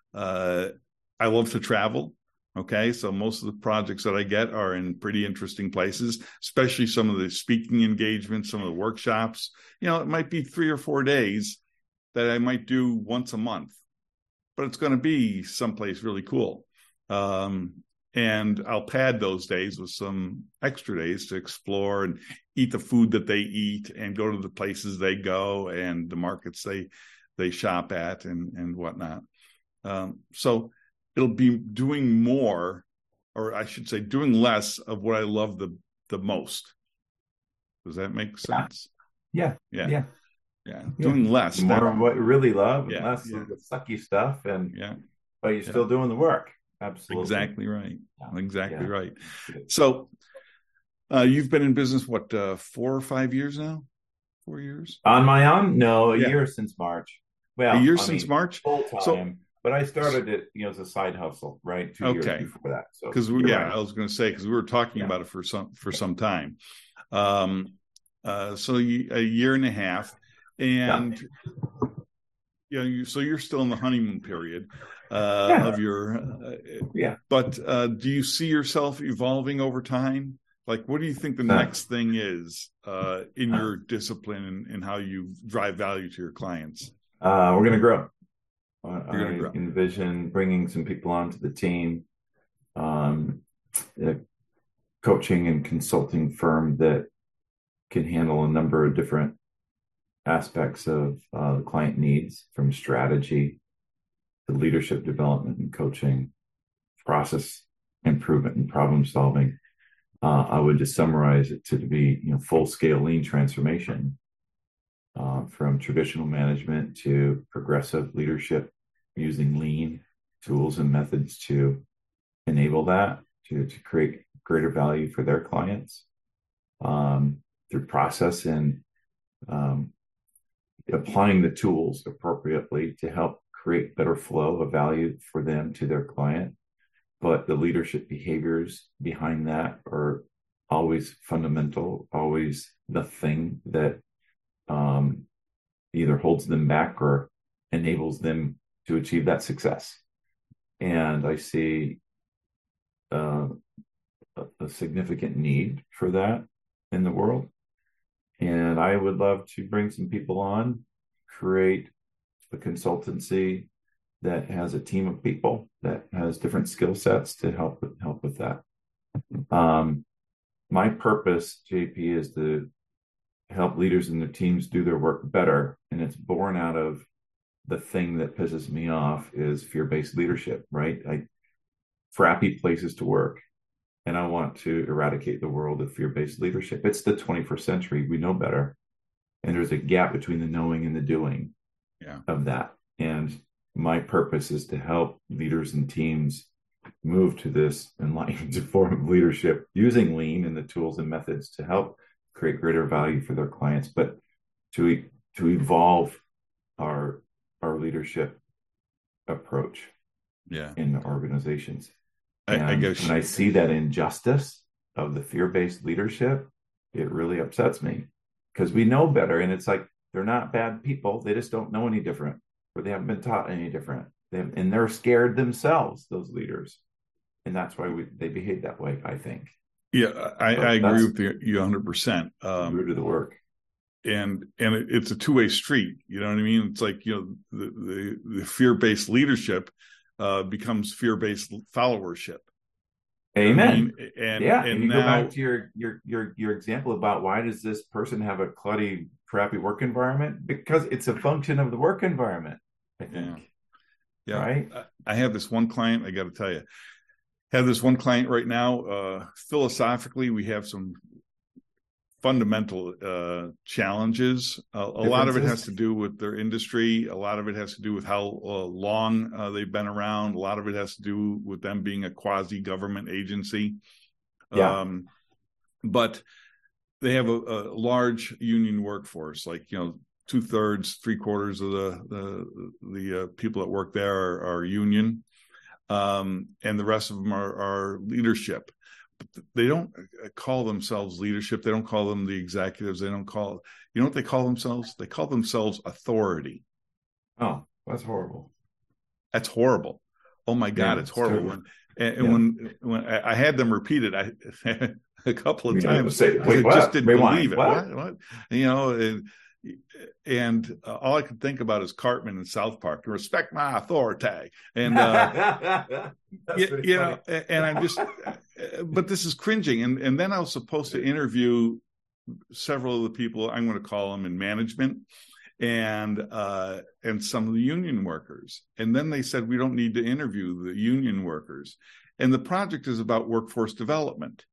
Speaker 2: Uh, I love to travel. Okay. So most of the projects that I get are in pretty interesting places, especially some of the speaking engagements, some of the workshops. You know, it might be three or four days that I might do once a month, but it's going to be someplace really cool. Um, and I'll pad those days with some extra days to explore and eat the food that they eat and go to the places they go and the markets they they shop at and, and whatnot. Um, so it'll be doing more, or I should say doing less of what I love the, the most. Does that make sense?
Speaker 1: Yeah.
Speaker 2: Yeah.
Speaker 1: Yeah.
Speaker 2: Yeah. yeah. Doing less.
Speaker 1: More that, of what you really love and
Speaker 2: yeah,
Speaker 1: less
Speaker 2: yeah.
Speaker 1: of the sucky stuff. And
Speaker 2: yeah.
Speaker 1: but you're still yeah. doing the work. Absolutely.
Speaker 2: Exactly right. Yeah. Exactly yeah. right.
Speaker 1: Good.
Speaker 2: So uh, you've been in business, what, uh, four or five years now? Four years?
Speaker 1: On my own? No, a
Speaker 2: yeah.
Speaker 1: year since March. Well,
Speaker 2: a year
Speaker 1: I
Speaker 2: since
Speaker 1: mean,
Speaker 2: March?
Speaker 1: Full time. So, but I started it, you know, as a side hustle, right? Two
Speaker 2: okay.
Speaker 1: years before that. So
Speaker 2: because we, yeah,
Speaker 1: right.
Speaker 2: I was going to say, because we were talking yeah. about it for some, for some time. Um, uh, so you, a year and a half. And yeah. you know, you, so you're still in the honeymoon period uh, yeah. of your, uh,
Speaker 1: yeah.
Speaker 2: But uh, do you see yourself evolving over time? Like, what do you think the uh, next thing is uh, in your discipline and, and how you drive value to your clients?
Speaker 1: Uh, we're going to grow.
Speaker 2: You're
Speaker 1: I
Speaker 2: gonna grow.
Speaker 1: envision bringing some people onto the team, um, a coaching and consulting firm that can handle a number of different aspects of uh, the client needs, from strategy to leadership development and coaching, process improvement and problem solving. Uh, I would just summarize it to be, you know, full scale lean transformation, uh, from traditional management to progressive leadership, using lean tools and methods to enable that, to, to create greater value for their clients, um, through process and um, applying the tools appropriately to help create better flow of value for them to their client. But the leadership behaviors behind that are always fundamental, always the thing that um, either holds them back or enables them to achieve that success. And I see uh, a, a significant need for that in the world. And I would love to bring some people on, create a consultancy that has a team of people that has different skill sets to help with, help with that. Um, my purpose, J P, is to help leaders and their teams do their work better. And it's born out of the thing that pisses me off is fear-based leadership, right? I, crappy places to work. And I want to eradicate the world of fear-based leadership. It's the twenty-first century. We know better. And there's a gap between the knowing and the doing
Speaker 2: yeah.
Speaker 1: of that. And my purpose is to help leaders and teams move to this enlightened form of leadership using lean and the tools and methods to help create greater value for their clients, but to to evolve our our leadership approach
Speaker 2: yeah.
Speaker 1: in organizations.
Speaker 2: I,
Speaker 1: and
Speaker 2: I guess
Speaker 1: when I see that injustice of the fear-based leadership, it really upsets me because we know better. And it's like, they're not bad people. They just don't know any different, or they haven't been taught any different. They have, and they're scared themselves, those leaders. And that's why we, they behave that way, I think.
Speaker 2: Yeah, I,
Speaker 1: so
Speaker 2: I agree with you one hundred percent. Um,
Speaker 1: root of the work.
Speaker 2: And and it, it's a two-way street. You know what I mean? It's like, you know, the, the, the fear-based leadership uh, becomes fear-based followership.
Speaker 1: Amen.
Speaker 2: I mean? And
Speaker 1: yeah,
Speaker 2: and,
Speaker 1: and you
Speaker 2: now,
Speaker 1: go back to your your your your example about why does this person have a clutty, crappy work environment? Because it's a function of the work environment, I think.
Speaker 2: Yeah, yeah.
Speaker 1: Right.
Speaker 2: I have this one client. I got to tell you, have this one client right now. Uh, philosophically, we have some fundamental uh, challenges. Uh, a lot of it has to do with their industry. A lot of it has to do with how uh, long uh, they've been around. A lot of it has to do with them being a quasi-government agency.
Speaker 1: Yeah.
Speaker 2: Um, but they have a, a large union workforce, like, you know, two thirds, three quarters of the the, the uh, people that work there are, are union, um, and the rest of them are, are leadership. But they don't call themselves leadership. They don't call them the executives. They don't call, you know what they call themselves? They call themselves authority.
Speaker 1: Oh, that's horrible.
Speaker 2: That's horrible. Oh my God,
Speaker 1: yeah,
Speaker 2: it's horrible. When, and and
Speaker 1: yeah.
Speaker 2: when when I, I had them repeat it, I a couple of
Speaker 1: You
Speaker 2: times.
Speaker 1: Say, Wait,
Speaker 2: I
Speaker 1: what?
Speaker 2: just didn't
Speaker 1: Rewind.
Speaker 2: believe it.
Speaker 1: What?
Speaker 2: What? what? You know, and, and uh, all I could think about is Cartman in South Park. Respect my authority, and uh, you, you know, and I'm just. But this is cringing, and and then I was supposed to interview several of the people I'm going to call them in management, and uh, and some of the union workers, and then they said we don't need to interview the union workers, and the project is about workforce development.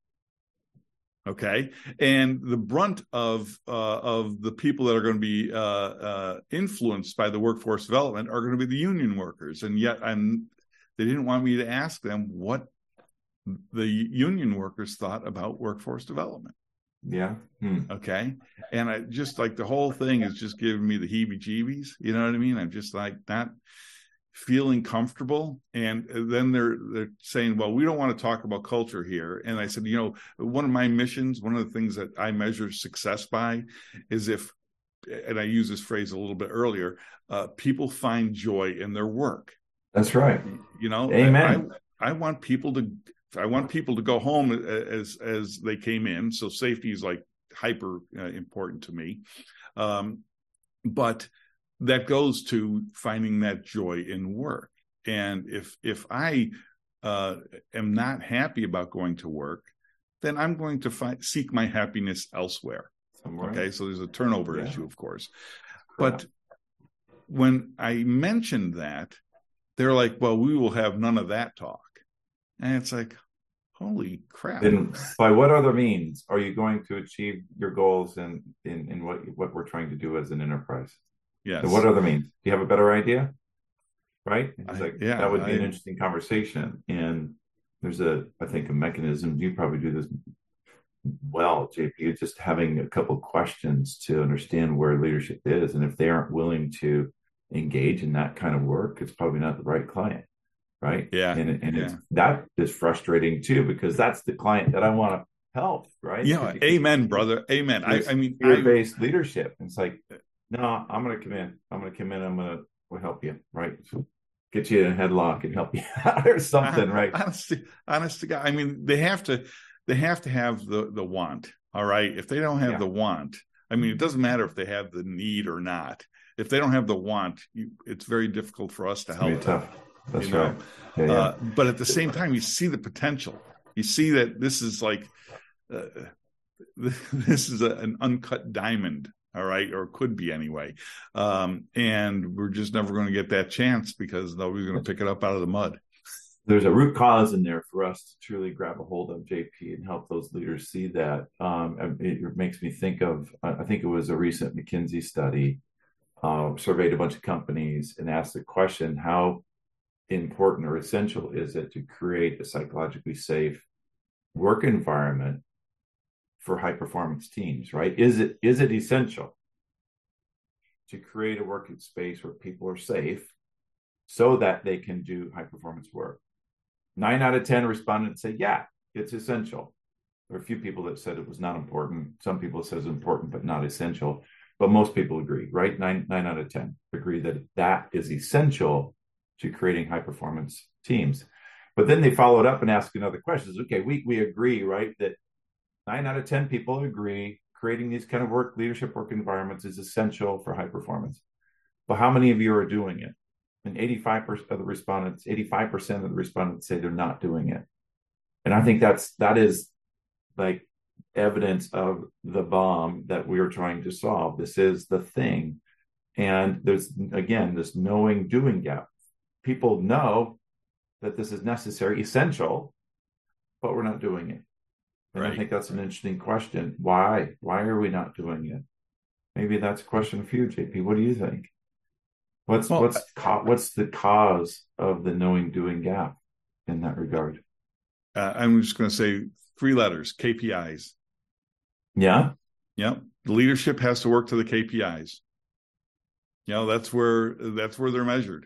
Speaker 2: Okay, and the brunt of uh, of the people that are going to be uh, uh, influenced by the workforce development are going to be the union workers, and yet I'm they didn't want me to ask them what the union workers thought about workforce development.
Speaker 1: Yeah. Hmm.
Speaker 2: Okay. And I just like the whole thing is just giving me the heebie-jeebies. You know what I mean? I'm just like not feeling comfortable. And then they're they're saying, well, we don't want to talk about culture here. And I said, you know, one of my missions, one of the things that I measure success by is if, and I used this phrase a little bit earlier, uh, people find joy in their work.
Speaker 1: That's right.
Speaker 2: You know,
Speaker 1: Amen.
Speaker 2: I, I want people to I want people to go home as as they came in. So safety is like hyper uh, important to me. Um, but that goes to finding that joy in work. And if if I uh, am not happy about going to work, then I'm going to find, seek my happiness elsewhere.
Speaker 1: Somewhere.
Speaker 2: Okay, so there's a turnover
Speaker 1: yeah.
Speaker 2: issue, of course.
Speaker 1: Correct.
Speaker 2: But when I mentioned that, they're like, well, we will have none of that talk. And it's like, holy crap.
Speaker 1: Then by what other means are you going to achieve your goals and in, in what what we're trying to do as an enterprise?
Speaker 2: Yes.
Speaker 1: And what other means? Do you have a better idea? Right? It's
Speaker 2: I,
Speaker 1: like
Speaker 2: yeah,
Speaker 1: that would be
Speaker 2: I,
Speaker 1: an interesting conversation. And there's a, I think, a mechanism. You probably do this well, J P, just having a couple of questions to understand where leadership is. And if they aren't willing to engage in that kind of work, it's probably not the right client. Right.
Speaker 2: Yeah.
Speaker 1: And, and
Speaker 2: yeah.
Speaker 1: it's, that is frustrating too, because that's the client that I want to help. Right.
Speaker 2: Yeah. Amen, brother. Amen. I, I mean,
Speaker 1: fear-based leadership. It's like, no, I'm going to come in. I'm going to come in. I'm going to we'll help you. Right. So get you in a headlock and help you out or something. Right.
Speaker 2: Honestly, honest to God. I mean, they have to, they have to have the, the want. All right. If they don't have
Speaker 1: yeah.
Speaker 2: the want, I mean, it doesn't matter if they have the need or not. If they don't have the want, you, it's very difficult for us to
Speaker 1: It's
Speaker 2: help
Speaker 1: gonna be
Speaker 2: them.
Speaker 1: tough. That's
Speaker 2: You know?
Speaker 1: right. Yeah, yeah.
Speaker 2: Uh, but at the same time, you see the potential. You see that this is like, uh, this is a, an uncut diamond, all right, or could be anyway. Um, and we're just never going to get that chance because nobody's going to pick it up out of the mud.
Speaker 1: There's a root cause in there for us to truly grab a hold of, J P, and help those leaders see that. Um, it, it makes me think of, I think it was a recent McKinsey study, uh, surveyed a bunch of companies and asked the question, how important or essential is it to create a psychologically safe work environment for high performance teams, right? Is it is it essential to create a working space where people are safe so that they can do high performance work? Nine out of ten respondents say, yeah, it's essential. There are a few people that said it was not important. Some people said it's important, but not essential. But most people agree, right? Nine, nine out of ten agree that that is essential to creating high performance teams. But then they followed up and asked another question. Okay, we, we agree, right, that nine out of ten people agree creating these kind of work, leadership work environments is essential for high performance. But how many of you are doing it? And eighty-five percent of the respondents, eighty-five percent of the respondents say they're not doing it. And I think that's, that is like evidence of the bomb that we are trying to solve. This is the thing. And there's, again, this knowing doing gap. People know that this is necessary, essential, but we're not doing it. And right. I think that's an interesting question. Why? Why are we not doing it? Maybe that's a question for you, J P. What do you think? What's well, what's what's the cause of the knowing doing gap in that regard?
Speaker 2: Uh, I'm just going to say three letters: K P Is.
Speaker 1: Yeah.
Speaker 2: Yeah. The leadership has to work to the K P Is. You know, that's where that's where they're measured,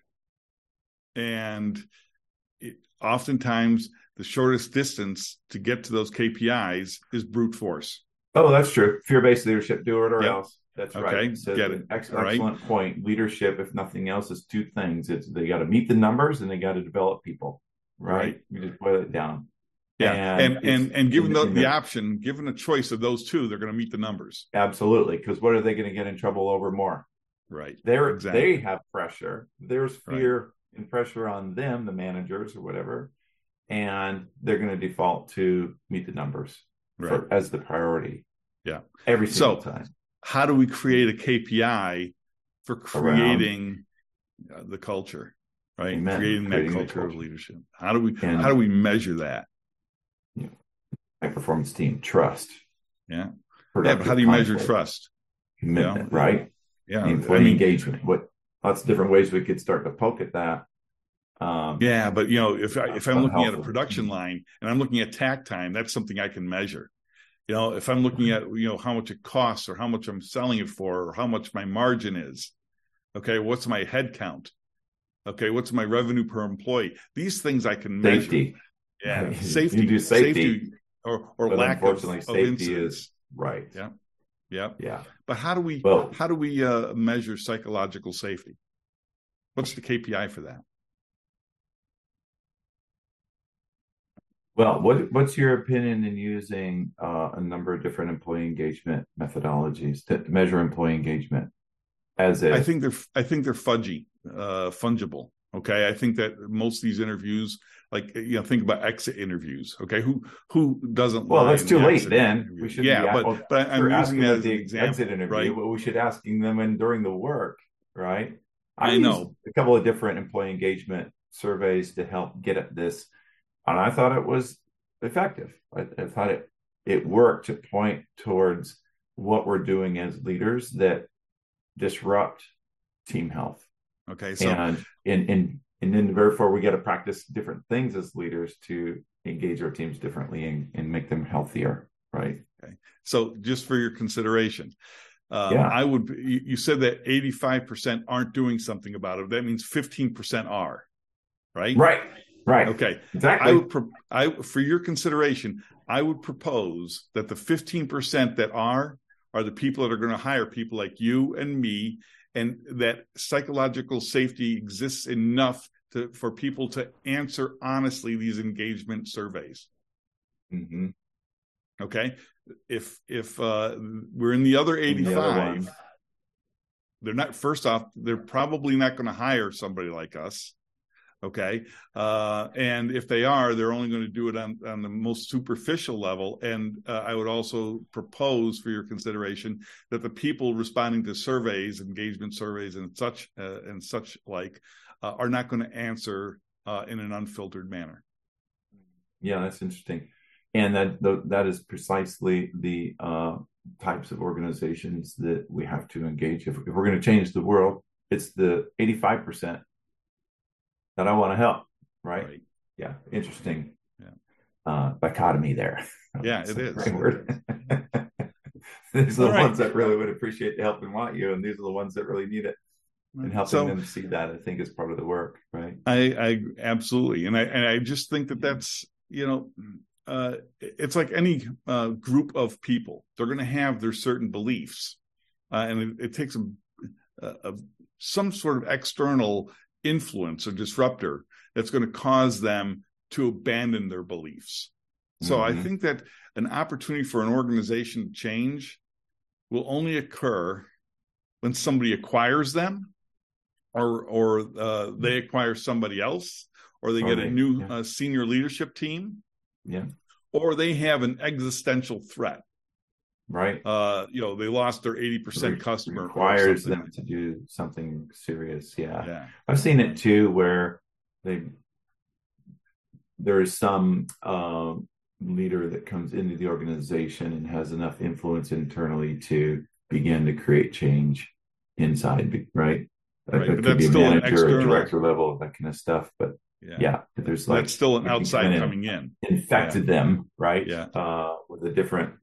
Speaker 2: and it, oftentimes the shortest distance to get to those K P Is is brute force.
Speaker 1: Oh, that's true. Fear-based leadership, do it or yep. else. That's
Speaker 2: okay.
Speaker 1: right.
Speaker 2: So get it.
Speaker 1: Ex-
Speaker 2: right.
Speaker 1: Excellent point. Leadership, if nothing else, is two things. It's they got to meet the numbers and they got to develop people. Right. right. You just boil it down.
Speaker 2: Yeah. And and and, and given the, the option, given a choice of those two, they're going to meet the numbers.
Speaker 1: Absolutely. Because what are they going to get in trouble over more?
Speaker 2: Right.
Speaker 1: They're
Speaker 2: exactly.
Speaker 1: They have pressure. There's fear
Speaker 2: right.
Speaker 1: and pressure on them, the managers or whatever, and they're going to default to meet the numbers right. for, as the priority.
Speaker 2: Yeah.
Speaker 1: Every single
Speaker 2: so,
Speaker 1: time.
Speaker 2: How do we create a K P I for creating Around. the culture, right?
Speaker 1: Amen.
Speaker 2: Creating,
Speaker 1: creating
Speaker 2: that culture,
Speaker 1: culture
Speaker 2: of leadership. How do we
Speaker 1: and,
Speaker 2: how do we measure that?
Speaker 1: You know, high performance team trust.
Speaker 2: Yeah. Yeah, but how do you conflict, measure trust?
Speaker 1: Commitment, you know? right?
Speaker 2: Yeah.
Speaker 1: Employee I mean, engagement. What lots of different ways we could start to poke at that.
Speaker 2: Um, yeah, but you know, if I, if I'm looking at a production line and I'm looking at tack time, that's something I can measure. You know, if I'm looking at, you know, how much it costs or how much I'm selling it for or how much my margin is, okay, what's my head count? Okay, what's my revenue per employee? These things I can measure.
Speaker 1: Safety.
Speaker 2: Yeah, safety.
Speaker 1: You do safety.
Speaker 2: safety or or
Speaker 1: but
Speaker 2: lack
Speaker 1: unfortunately,
Speaker 2: of,
Speaker 1: safety
Speaker 2: of incidents.
Speaker 1: is right.
Speaker 2: Yeah, yeah,
Speaker 1: yeah.
Speaker 2: But how do we
Speaker 1: well,
Speaker 2: how do we uh, measure psychological safety? What's the K P I for that?
Speaker 1: Well, what what's your opinion in using uh, a number of different employee engagement methodologies to measure employee engagement? As a,
Speaker 2: I think they're I think they're fudgy, uh, fungible. Okay, I think that most of these interviews, like you know, think about exit interviews. Okay, who who doesn't?
Speaker 1: Well, that's too late. Then
Speaker 2: interview?
Speaker 1: we should.
Speaker 2: Yeah,
Speaker 1: be
Speaker 2: but
Speaker 1: well,
Speaker 2: but I'm using that as
Speaker 1: the
Speaker 2: an example.
Speaker 1: Exit interview,
Speaker 2: right?
Speaker 1: but we should asking them in during the work, right?
Speaker 2: I, I know
Speaker 1: a couple of different employee engagement surveys to help get at this. And I thought it was effective. I, I thought it it worked to point towards what we're doing as leaders that disrupt team health.
Speaker 2: Okay, so
Speaker 1: and and and and then therefore we got to practice different things as leaders to engage our teams differently and, and make them healthier. Right.
Speaker 2: Okay. So just for your consideration, um,
Speaker 1: yeah.
Speaker 2: I would. You, you said that eighty-five percent aren't doing something about it. That means fifteen percent are. Right.
Speaker 1: Right. Right.
Speaker 2: Okay.
Speaker 1: Exactly.
Speaker 2: I would, pro- I, for your consideration, I would propose that the fifteen percent that are, are the people that are going to hire people like you and me, and that psychological safety exists enough to, for people to answer honestly these engagement surveys.
Speaker 1: Mm-hmm.
Speaker 2: Okay. If, if uh, we're in the other eighty-five,
Speaker 1: the
Speaker 2: they're not, first off, they're probably not going to hire somebody like us. Okay. Uh, and if they are, they're only going to do it on, on the most superficial level. And uh, I would also propose for your consideration that the people responding to surveys, engagement surveys and such, uh, and such like, uh, are not going to answer uh, in an unfiltered manner.
Speaker 1: Yeah, that's interesting. And that that is precisely the uh, types of organizations that we have to engage. If, if we're going to change the world, it's the eighty-five percent that I want to help, right? right? Yeah, interesting
Speaker 2: yeah.
Speaker 1: Uh, dichotomy there.
Speaker 2: Yeah, it is.
Speaker 1: Great word. These are the
Speaker 2: All
Speaker 1: ones
Speaker 2: right.
Speaker 1: that really would appreciate the help and want you, and these are the ones that really need it. And helping so, them see that, I think, is part of the work, right?
Speaker 2: I, I absolutely, and I and I just think that that's, you know, uh, it's like any uh, group of people. They're going to have their certain beliefs, uh, and it, it takes a, a, some sort of external influence or disruptor that's going to cause them to abandon their beliefs. So mm-hmm. I think that an opportunity for an organization to change will only occur when somebody acquires them, or or uh, they acquire somebody else, or they get a new yeah. uh, senior leadership team,
Speaker 1: yeah,
Speaker 2: or they have an existential threat.
Speaker 1: Right.
Speaker 2: Uh, you know, they lost their eighty percent customer.
Speaker 1: Requires them to do something serious. Yeah.
Speaker 2: yeah.
Speaker 1: I've seen it too, where they there is some uh, leader that comes into the organization and has enough influence internally to begin to create change inside, right? That,
Speaker 2: right.
Speaker 1: that
Speaker 2: But
Speaker 1: could
Speaker 2: that's
Speaker 1: be a
Speaker 2: still
Speaker 1: manager,
Speaker 2: an external...
Speaker 1: a director level, that kind of stuff. But yeah, yeah there's like
Speaker 2: that's still an outside coming in.
Speaker 1: Infected
Speaker 2: yeah.
Speaker 1: them, right?
Speaker 2: Yeah.
Speaker 1: Uh, with a different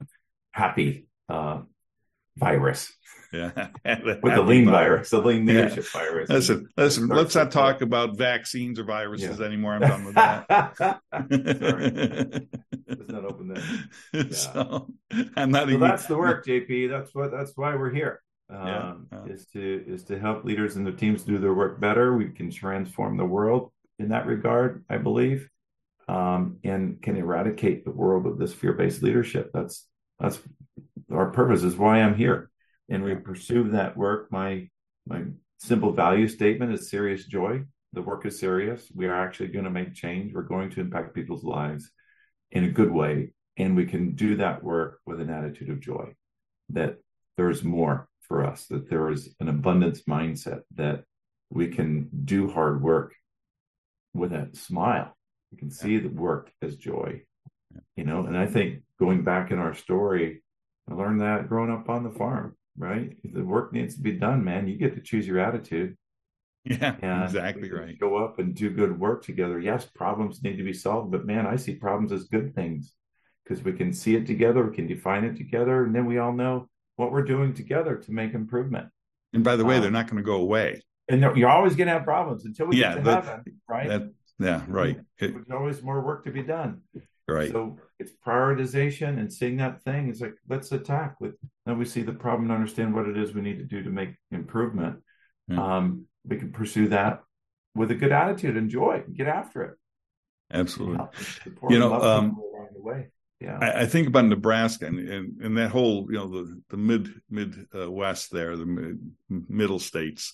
Speaker 1: happy uh, virus.
Speaker 2: Yeah.
Speaker 1: With the lean virus, the lean leadership
Speaker 2: yeah.
Speaker 1: virus.
Speaker 2: Listen, listen, let's not talk about vaccines or viruses yeah. anymore. I'm done with that.
Speaker 1: Sorry. Let's not open that. Yeah.
Speaker 2: So, I'm not
Speaker 1: so
Speaker 2: even...
Speaker 1: that's the work, J P. That's what that's why we're here. Um,
Speaker 2: yeah. Yeah.
Speaker 1: is to is to help leaders and their teams do their work better. We can transform the world in that regard, I believe, um, and can eradicate the world of this fear-based leadership. That's that's our purpose, is why I'm here. And we pursue that work. My my simple value statement is serious joy. The work is serious. We are actually going to make change. We're going to impact people's lives in a good way. And we can do that work with an attitude of joy, that there's more for us, that there is an abundance mindset, that we can do hard work with a smile. We can see the work as joy, you know. And I think going back in our story, I learned that growing up on the farm. Right? If the work needs to be done, man, you get to choose your attitude.
Speaker 2: Yeah,
Speaker 1: and
Speaker 2: exactly right.
Speaker 1: Go up and do good work together. Yes, problems need to be solved, but man, I see problems as good things, because we can see it together, we can define it together, and then we all know what we're doing together to make improvement.
Speaker 2: And by the way,
Speaker 1: um,
Speaker 2: they're not going to go away.
Speaker 1: And you're always going to have problems until we
Speaker 2: yeah,
Speaker 1: get to
Speaker 2: that,
Speaker 1: heaven, right?
Speaker 2: That, yeah, right.
Speaker 1: It, There's always more work to be done.
Speaker 2: Right.
Speaker 1: So it's prioritization and seeing that thing. It's like, let's attack. Let, then we see the problem and understand what it is we need to do to make improvement. Yeah. Um, we can pursue that with a good attitude and joy and get after it.
Speaker 2: Absolutely. You know, um,
Speaker 1: along the way. Yeah.
Speaker 2: I, I think about Nebraska and, and, and that whole, you know, the, the mid, mid uh, West there, the mid, middle states.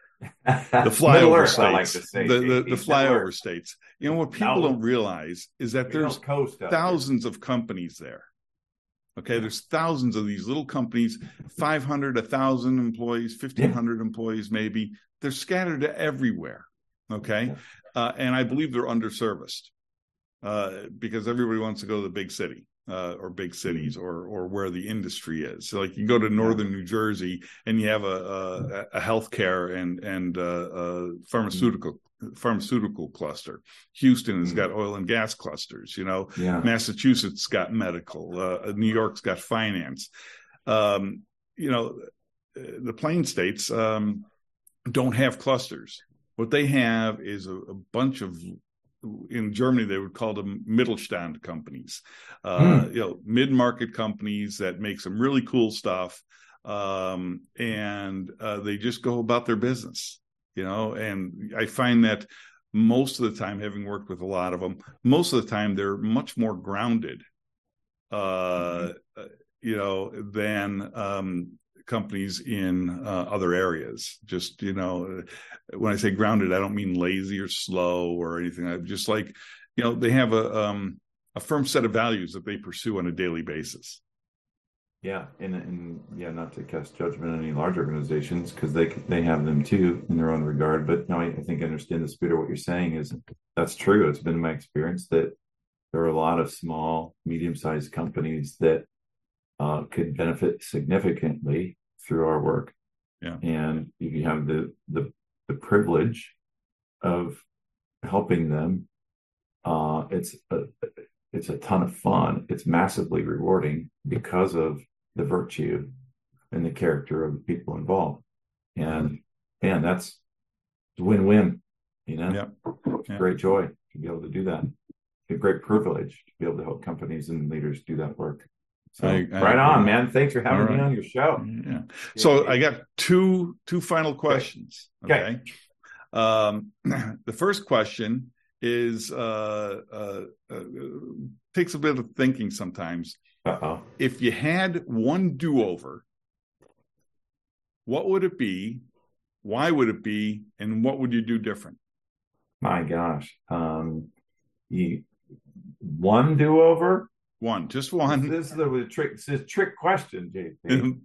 Speaker 2: The flyover Earth, states, like say, the, the, the flyover states. You know, what people no. don't realize is that there's thousands of companies there. Okay, there's thousands of these little companies, five hundred, one thousand employees, fifteen hundred yeah. employees maybe. They're scattered everywhere. Okay, uh, and I believe they're underserviced uh, because everybody wants to go to the big city. Uh, or big cities, or or where the industry is. So, like, you go to northern New Jersey, and you have a a, a healthcare and and uh, a pharmaceutical pharmaceutical cluster. Houston has got oil and gas clusters. You know,
Speaker 1: yeah.
Speaker 2: Massachusetts got medical. Uh, New York's got finance. Um, you know, the Plain States um, don't have clusters. What they have is a, a bunch of, in Germany, they would call them Mittelstand companies, uh, hmm. you know, mid-market companies that make some really cool stuff. Um, and uh, they just go about their business, you know, and I find that most of the time, having worked with a lot of them, most of the time they're much more grounded uh, mm-hmm. you know, than um, companies in uh, other areas. Just, you know, when I say grounded, I don't mean lazy or slow or anything. I'm just like, you know, they have a um, a firm set of values that they pursue on a daily basis.
Speaker 1: Yeah, and and yeah, not to cast judgment on any large organizations because they they have them too in their own regard. But no, I, I think I understand the spirit of what you're saying is that's true. It's been my experience that there are a lot of small, medium-sized companies that uh, could benefit significantly through our work.
Speaker 2: Yeah,
Speaker 1: and if you have the the the privilege of helping them, uh, it's a, it's a ton of fun. It's massively rewarding because of the virtue and the character of the people involved. And man, that's win-win, you know,
Speaker 2: yeah. yeah.
Speaker 1: Great joy to be able to do that. A great privilege to be able to help companies and leaders do that work. So I, I right on, man. Thanks for having right. me on your show.
Speaker 2: Yeah. So yeah. I got two, two final questions. Okay. okay. Um, the first question is, uh, uh, uh, takes a bit of thinking sometimes.
Speaker 1: Uh-oh.
Speaker 2: If you had one do-over, what would it be? Why would it be? And what would you do different?
Speaker 1: My gosh. Um, you, one do-over?
Speaker 2: One, just one.
Speaker 1: This is a trick, this is a trick question, J P.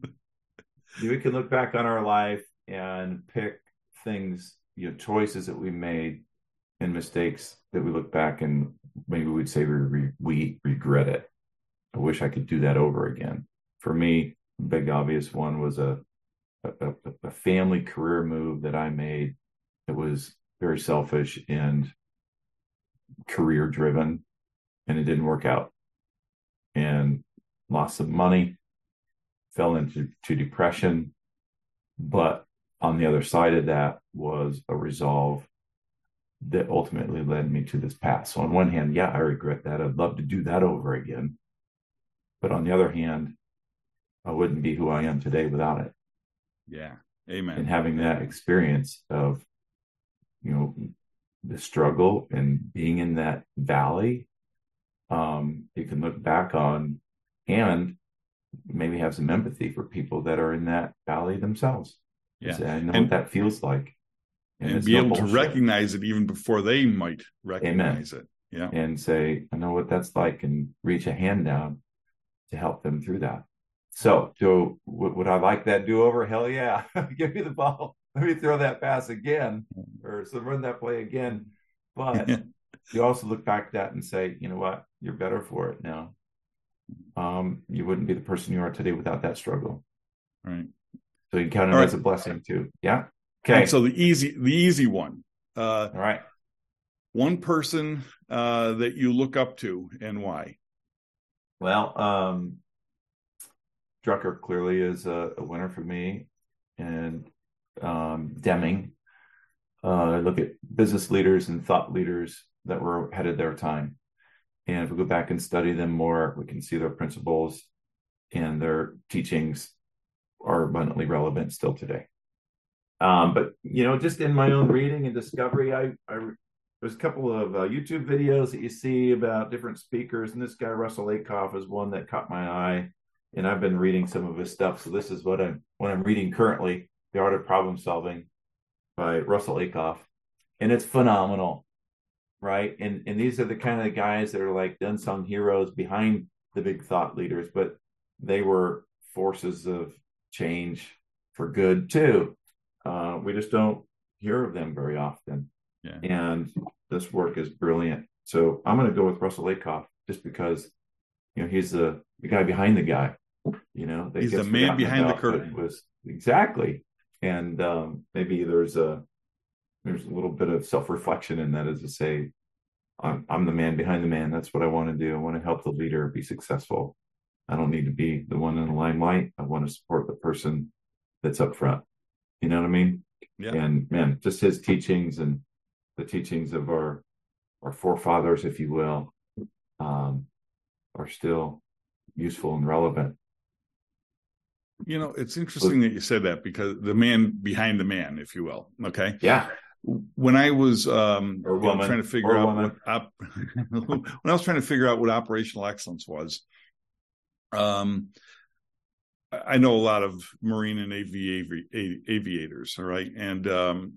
Speaker 1: We can look back on our life and pick things, you know, choices that we made and mistakes that we look back and maybe we'd say we, re- we regret it. I wish I could do that over again. For me, the big obvious one was a, a, a family career move that I made that was very selfish and career driven, and it didn't work out. And lost some money, fell into to depression. But on the other side of that was a resolve that ultimately led me to this path. So on one hand, yeah, I regret that. I'd love to do that over again. But on the other hand, I wouldn't be who I am today without it.
Speaker 2: Yeah. Amen.
Speaker 1: And having that experience of, you know, the struggle and being in that valley, um, you can look back on and maybe have some empathy for people that are in that valley themselves.
Speaker 2: Yeah.
Speaker 1: Say, I know
Speaker 2: and,
Speaker 1: what that feels like.
Speaker 2: And, and be no able bullshit. to recognize it even before they might recognize
Speaker 1: Amen.
Speaker 2: it. Yeah.
Speaker 1: And say, I know what that's like, and reach a hand down to help them through that. So, so would, would I like that do-over? Hell yeah. Give me the ball. Let me throw that pass again, or so run that play again. But you also look back at that and say, you know what? You're better for it now. Um, you wouldn't be the person you are today without that struggle.
Speaker 2: Right.
Speaker 1: So you count it
Speaker 2: All
Speaker 1: as
Speaker 2: right.
Speaker 1: a blessing too. Yeah. Okay.
Speaker 2: And so the easy, the easy one. Uh,
Speaker 1: All right.
Speaker 2: One person uh, that you look up to and why?
Speaker 1: Well, um, Drucker clearly is a, a winner for me, and um, Deming. Uh, I look at business leaders and thought leaders that were ahead of their time. And if we go back and study them more, we can see their principles and their teachings are abundantly relevant still today. Um, but, you know, just in my own reading and discovery, I, I there's a couple of uh, YouTube videos that you see about different speakers. And this guy, Russell Aikoff, is one that caught my eye. And I've been reading some of his stuff. So this is what I'm, what I'm reading currently, The Art of Problem Solving by Russell Aikoff. And it's phenomenal. Right. And and these are the kind of guys that are like the unsung heroes behind the big thought leaders, but they were forces of change for good too. Uh, we just don't hear of them very often.
Speaker 2: Yeah.
Speaker 1: And this work is brilliant. So I'm going to go with Russell Aikoff just because, you know, he's the, the guy behind the guy, you know,
Speaker 2: he's the man behind the curtain.
Speaker 1: Was exactly. And um, maybe there's a, There's a little bit of self-reflection in that, as to say, I'm, I'm the man behind the man. That's what I want to do. I want to help the leader be successful. I don't need to be the one in the limelight. I want to support the person that's up front. You know what I mean?
Speaker 2: Yeah.
Speaker 1: And man, just his teachings and the teachings of our our forefathers, if you will, um, are still useful and relevant.
Speaker 2: You know, it's interesting that you said that, because the man behind the man, if you will. Okay.
Speaker 1: Yeah.
Speaker 2: When I was um,
Speaker 1: or woman,
Speaker 2: trying to figure
Speaker 1: or
Speaker 2: out
Speaker 1: woman.
Speaker 2: what op- when I was trying to figure out what operational excellence was, um, I know a lot of Marine and avi- avi- aviators, all right? And um,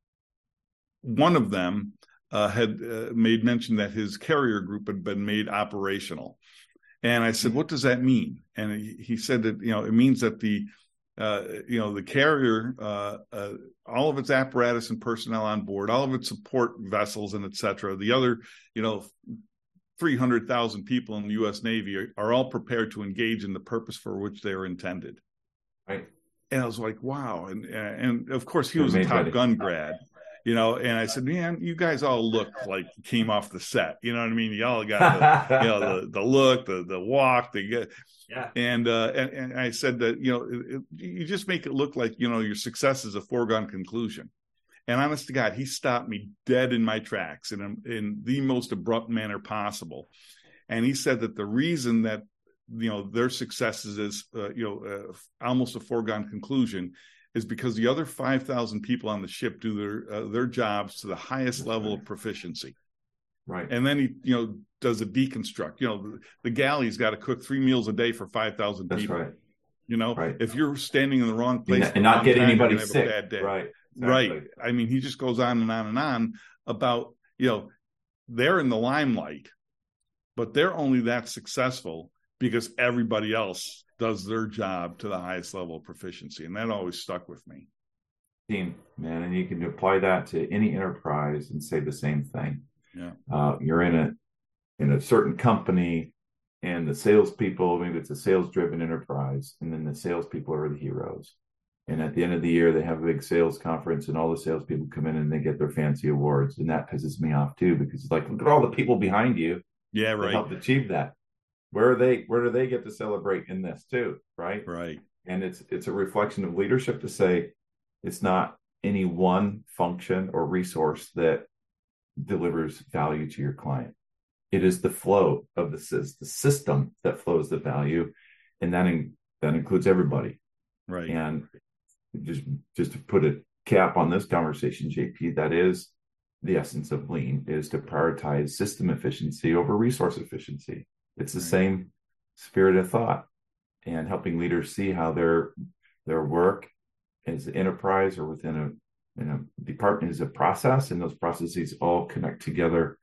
Speaker 2: one of them uh, had uh, made mention that his carrier group had been made operational. And I said, what does that mean? And he, he said that, you know, it means that the, uh, you know, the carrier, uh, uh, all of its apparatus and personnel on board, all of its support vessels and et cetera, the other, you know, three hundred thousand people in the U S Navy are, are all prepared to engage in the purpose for which they are intended.
Speaker 1: Right.
Speaker 2: And I was like, wow. And, and of course he was a Top Gun grad, you know, and I said, man, you guys all look like you came off the set. You know what I mean? You all got the, you know, the, the look, the, the walk, the get,
Speaker 1: yeah.
Speaker 2: And, uh, and, and I said that, you know, it, it, you just make it look like, you know, your success is a foregone conclusion. And honest to God, he stopped me dead in my tracks in, a, in the most abrupt manner possible. And he said that the reason that, you know, their success is, uh, you know, uh, almost a foregone conclusion is because the other five thousand people on the ship do their uh, their jobs to the highest That's level right. of proficiency.
Speaker 1: Right.
Speaker 2: And then he, you know, does a deconstruct. You know, the, the galley's got to cook three meals a day for five thousand people.
Speaker 1: That's right.
Speaker 2: You know,
Speaker 1: right.
Speaker 2: if you're standing in the wrong place
Speaker 1: and not get
Speaker 2: time,
Speaker 1: anybody
Speaker 2: have
Speaker 1: sick.
Speaker 2: A bad day.
Speaker 1: Right.
Speaker 2: Exactly. Right. I mean, he just goes on and on and on about, you know, they're in the limelight, but they're only that successful because everybody else does their job to the highest level of proficiency. And that always stuck with me.
Speaker 1: Team, man. And you can apply that to any enterprise and say the same thing.
Speaker 2: Yeah.
Speaker 1: Uh, you're in a, in a certain company and the salespeople, maybe it's a sales driven enterprise, and then the salespeople are the heroes. And at the end of the year, they have a big sales conference and all the salespeople come in and they get their fancy awards. And that pisses me off too, because it's like, look at all the people behind you.
Speaker 2: Yeah, right.
Speaker 1: That helped achieve that. Where are they, where do they get to celebrate in this too? Right.
Speaker 2: Right.
Speaker 1: And it's, it's a reflection of leadership to say it's not any one function or resource that delivers value to your client. It is the flow of the, the system that flows the value. And that, in, that includes everybody.
Speaker 2: Right.
Speaker 1: And just just to put a cap on this conversation, J P, that is the essence of lean, is to prioritize system efficiency over resource efficiency. It's the right. same spirit of thought, and helping leaders see how their their work as an enterprise or within a, in a department is a process, and those processes all connect together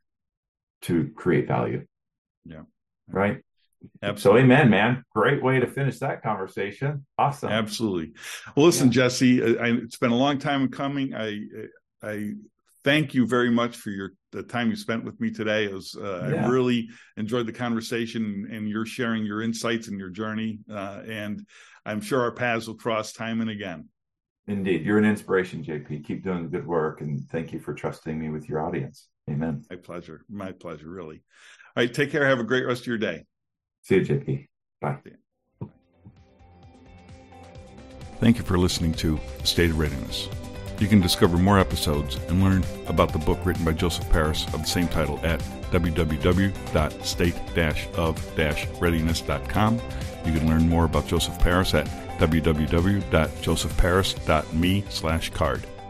Speaker 1: to create value.
Speaker 2: Yeah.
Speaker 1: Right.
Speaker 2: Absolutely.
Speaker 1: So amen, man. Great way to finish that conversation. Awesome.
Speaker 2: Absolutely. Well, listen, yeah. Jesse, I, it's been a long time coming. I I thank you very much for your the time you spent with me today. It was, uh, yeah. I really enjoyed the conversation and your sharing your insights and your journey. Uh, and I'm sure our paths will cross time and again.
Speaker 1: Indeed. You're an inspiration, J P. Keep doing the good work. And thank you for trusting me with your audience. Amen.
Speaker 2: My pleasure. My pleasure, really. All right. Take care. Have a great rest of your day.
Speaker 1: See you, J P. Bye.
Speaker 2: Thank you for listening to State of Readiness. You can discover more episodes and learn about the book written by Joseph Paris of the same title at w w w dot state dash of dash readiness dot com. You can learn more about Joseph Paris at w w w dot joseph paris dot me slash card.